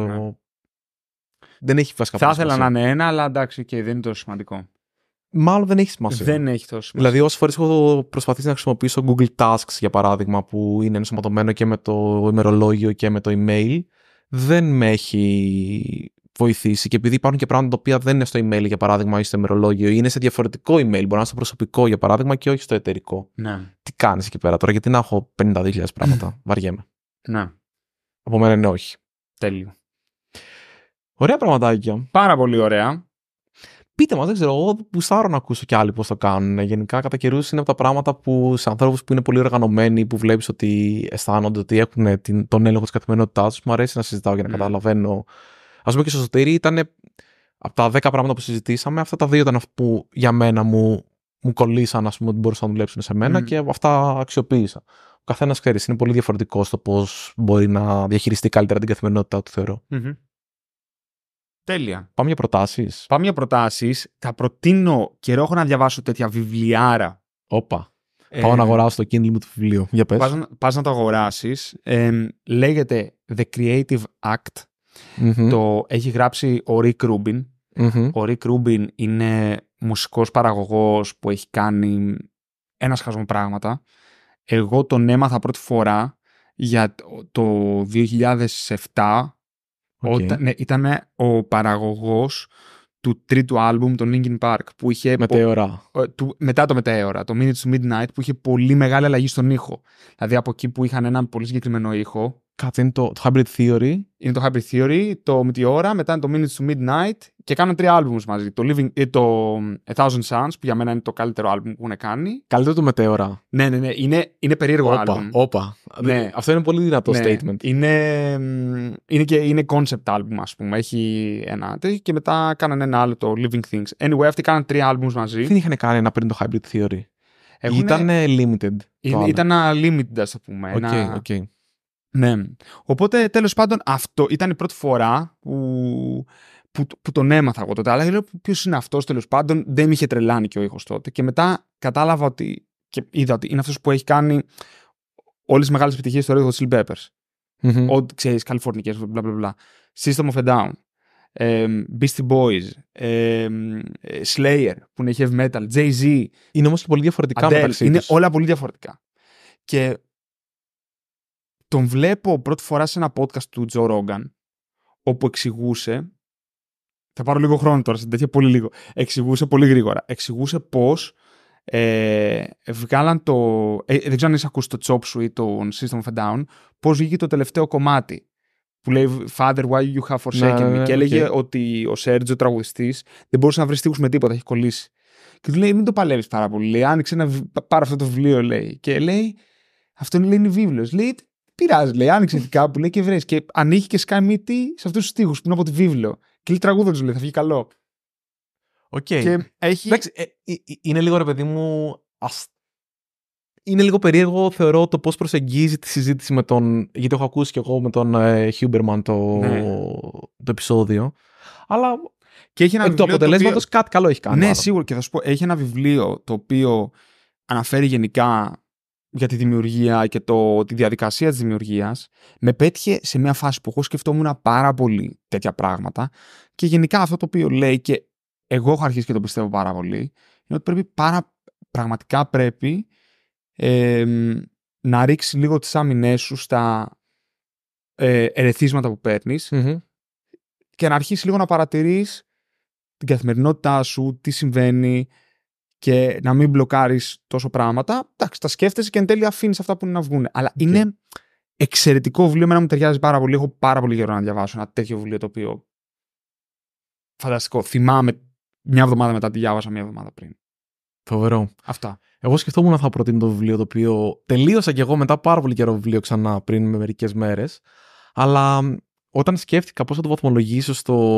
Δεν έχει βασικά Θα ήθελα να είναι ένα, αλλά εντάξει, δεν είναι τόσο σημαντικό. Μάλλον δεν έχει σημασία. Δεν έχει τόσο σημασία. Δηλαδή, όσες φορές έχω προσπαθήσει να χρησιμοποιήσω Google Tasks, για παράδειγμα, που είναι ενσωματωμένο και με το ημερολόγιο και με το email, δεν με έχει βοηθήσει. Και επειδή υπάρχουν και πράγματα τα οποία δεν είναι στο email, για παράδειγμα, ή στο ημερολόγιο, ή είναι σε διαφορετικό email, μπορεί να είναι στο προσωπικό, για παράδειγμα, και όχι στο εταιρικό. Ναι. Τι κάνεις εκεί πέρα τώρα, γιατί να έχω 52.000 πράγματα. Βαριέμαι. Ναι. Από μένα είναι όχι. Τέλειο. Ωραία πραγματάκια. Πάρα πολύ ωραία. Πείτε μας, δεν ξέρω, εγώ γουστάρω να ακούσω κι άλλοι πώς το κάνουν. Γενικά, κατά καιρούς είναι από τα πράγματα που σε ανθρώπους που είναι πολύ οργανωμένοι, που βλέπεις ότι αισθάνονται ότι έχουν τον έλεγχο της καθημερινότητάς τους, μου αρέσει να συζητάω για να καταλαβαίνω. Ας πούμε και στο Σωτήρι ήταν από τα 10 πράγματα που συζητήσαμε, αυτά τα 2 ήταν που για μένα μου κολλήσαν, ας πούμε, ότι μπορούσαν να δουλέψουν σε μένα και αυτά αξιοποίησα. Ο καθένας, ξέρεις, είναι πολύ διαφορετικό στο πώς μπορεί να διαχειριστεί καλύτερα την καθημερινότητά του, θεωρώ. Τέλεια. Πάμε για προτάσεις. Θα προτείνω, καιρό έχω να διαβάσω τέτοια βιβλιάρα. Όπα. Πάω να αγοράσω το Kindle μου το βιβλίο. Για πες. Πας να το αγοράσεις. Λέγεται The Creative Act. Το έχει γράψει ο Rick Rubin. Ο Rick Rubin είναι μουσικός παραγωγός που έχει κάνει ένα σχασμό πράγματα. Εγώ τον έμαθα πρώτη φορά για το 2007. Ήταν ο παραγωγός του τρίτου άλμπουμ, το Linkin Park, που είχε Μετέωρα. μετά το Μετέωρα, το Minutes to Midnight, που είχε πολύ μεγάλη αλλαγή στον ήχο. Δηλαδή από εκεί που είχαν έναν πολύ συγκεκριμένο ήχο. Κάτσε, είναι το Hybrid Theory. Είναι το Hybrid Theory, το Meteora, μετά είναι το Minutes to Midnight και κάνουν 3 άλμπουμς μαζί. Το A Thousand Suns, που για μένα είναι το καλύτερο άλμπουμ που έχουν κάνει. Καλύτερο το Meteora. Ναι. Είναι περίεργο άλμπουμ. Ναι. Αυτό είναι πολύ δυνατό statement. Είναι concept album, ας πούμε. Έχει ένα τέτοιο και μετά κάνανε ένα άλλο, το Living Things. Anyway, αυτοί κάνανε 3 albums μαζί. Δεν είχαν κάνει ένα πριν το Hybrid Theory. Ήταν limited. Ήταν limited, ας το πούμε. Okay. Ναι. Οπότε, τέλος πάντων, αυτό ήταν η πρώτη φορά που τον έμαθα εγώ τότε. Αλλά λέω, ποιος είναι αυτός, τέλος πάντων. Δεν με είχε τρελάνει και ο ήχος τότε. Και μετά κατάλαβα ότι. Και είδα ότι είναι αυτός που έχει κάνει όλες τις μεγάλες επιτυχίες στο Red Hot Chili Peppers. Ό,τι ξέρεις, Καλιφόρνικες, bla bla bla. System of a Down. Beastie Boys. Slayer, που είναι heavy metal. Jay-Z. Είναι όμως και πολύ διαφορετικά μεταξύ είναι τους. όλα πολύ διαφορετικά. Και τον βλέπω πρώτη φορά σε ένα podcast του Joe Rogan, όπου εξηγούσε. Θα πάρω λίγο χρόνο τώρα, σε τέτοια πολύ λίγο. Εξηγούσε πολύ γρήγορα. Εξηγούσε πώς βγάλαν το. Δεν ξέρω αν είσαι ακούσει το Chop Suey, το System of a Down, πώς βγήκε το τελευταίο κομμάτι. Που λέει Father, why you have forsaken me. Και έλεγε ότι ο Σέρτζο, ο τραγουδιστής, δεν μπορούσε να βρει στίχους με τίποτα, έχει κολλήσει. Και του λέει: μην το παλεύεις πάρα πολύ. Λέει: άνοιξε πάρε αυτό το βιβλίο, λέει. Και λέει: αυτό είναι βίβλος. Λέει: πειράζει, λέει, άνοιξε κάπου, λέει, και βρες. Και ανοίγει και σκάει μύτη σε αυτούς τους στίχους που είναι από τη βίβλο. Και λέει τραγούδα του, λέει, θα βγει καλό. Οκ. Και έχει. Εντάξει, είναι λίγο, ρε παιδί μου. Είναι λίγο περίεργο, θεωρώ, το πώς προσεγγίζει τη συζήτηση με τον. Γιατί έχω ακούσει και εγώ με τον Huberman το επεισόδιο. Αλλά. Και έχει ένα το αποτελέσματος κάτι καλό έχει κάνει. Ναι, σίγουρα. Και θα σου πω, έχει ένα βιβλίο το οποίο αναφέρει γενικά για τη δημιουργία και τη διαδικασία της δημιουργίας. Με πέτυχε σε μια φάση που εγώ σκεφτόμουν πάρα πολύ τέτοια πράγματα και γενικά αυτό το οποίο λέει, και εγώ έχω αρχίσει και το πιστεύω πάρα πολύ, είναι ότι πραγματικά πρέπει να ρίξει λίγο τις άμυνές σου στα ερεθίσματα που παίρνεις και να αρχίσει λίγο να παρατηρείς την καθημερινότητά σου, τι συμβαίνει και να μην μπλοκάρεις τόσο πράγματα. Εντάξει, τα σκέφτεσαι και εν τέλει αφήνεις αυτά που είναι να βγουν. Αλλά είναι εξαιρετικό βιβλίο, εμένα μου ταιριάζει πάρα πολύ. Έχω πάρα πολύ καιρό να διαβάσω ένα τέτοιο βιβλίο το οποίο φανταστικό. Θυμάμαι μια εβδομάδα μετά τη διάβασα, μια εβδομάδα πριν. Φοβερό. Αυτά. Εγώ σκεφτόμουν να θα προτείνω το βιβλίο το οποίο τελείωσα κι εγώ μετά πάρα πολύ καιρό βιβλίο ξανά πριν με μερικές μέρες. Αλλά όταν σκέφτηκα πώς θα το βαθμολογήσω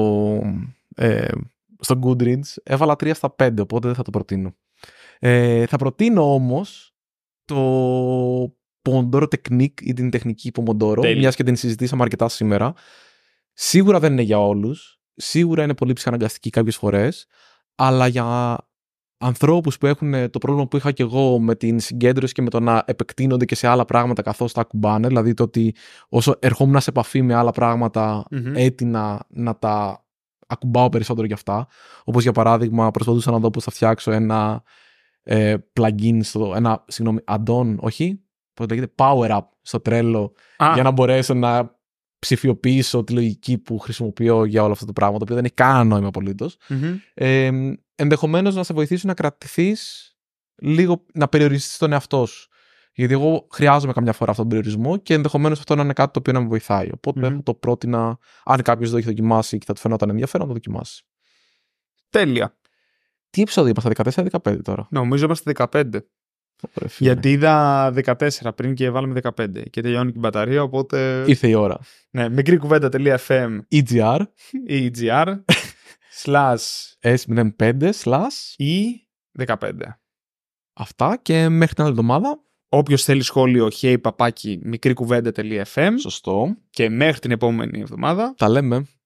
στο Goodreads, έβαλα 3 στα 5, οπότε δεν θα το προτείνω. Θα προτείνω όμως το Pomodoro Technique ή την τεχνική Pomodoro, μιας και την συζητήσαμε αρκετά σήμερα. Σίγουρα δεν είναι για όλους. Σίγουρα είναι πολύ ψυχαναγκαστική κάποιες φορές, αλλά για ανθρώπους που έχουν το πρόβλημα που είχα και εγώ με την συγκέντρωση και με το να επεκτείνονται και σε άλλα πράγματα καθώς τα ακουμπάνε, δηλαδή το ότι όσο ερχόμουν σε επαφή με άλλα πράγματα έτεινα να τα ακουμπάω περισσότερο κι αυτά. Όπως για παράδειγμα προσπαθούσα να δω πώς θα φτιάξω ένα plugin, add-on, όχι, πώς λέγεται, power up στο Trello για να μπορέσω να ψηφιοποιήσω τη λογική που χρησιμοποιώ για όλα αυτά τα πράγματα, το οποίο δεν έχει κανένα νόημα απολύτως. Ενδεχομένως να σε βοηθήσει να κρατηθείς λίγο, να περιοριστείς τον εαυτό σου. Γιατί εγώ χρειάζομαι καμιά φορά αυτόν τον περιορισμό και ενδεχομένως αυτό να είναι κάτι το οποίο να με βοηθάει. Οπότε το πρότεινα, αν κάποιος δεν το έχει δοκιμάσει και θα του φαινόταν ενδιαφέρον, να το δοκιμάσει. Τέλεια. Τι επεισόδιο είμαστε, 14-15 τώρα? Νομίζω είμαστε 15. Γιατί είδα 14 πριν και βάλαμε 15 και τελειώνει και η μπαταρία, οπότε... Ήρθε η ώρα. Ναι, μικρή-κουβέντα.fm EGR S05 E15. Αυτά και μέχρι την άλλη εβδομάδα. Όποιος θέλει σχόλιο, hey, μικρή-κουβέντα.fm. Σωστό. Και μέχρι την επόμενη εβδομάδα. Τα λέμε.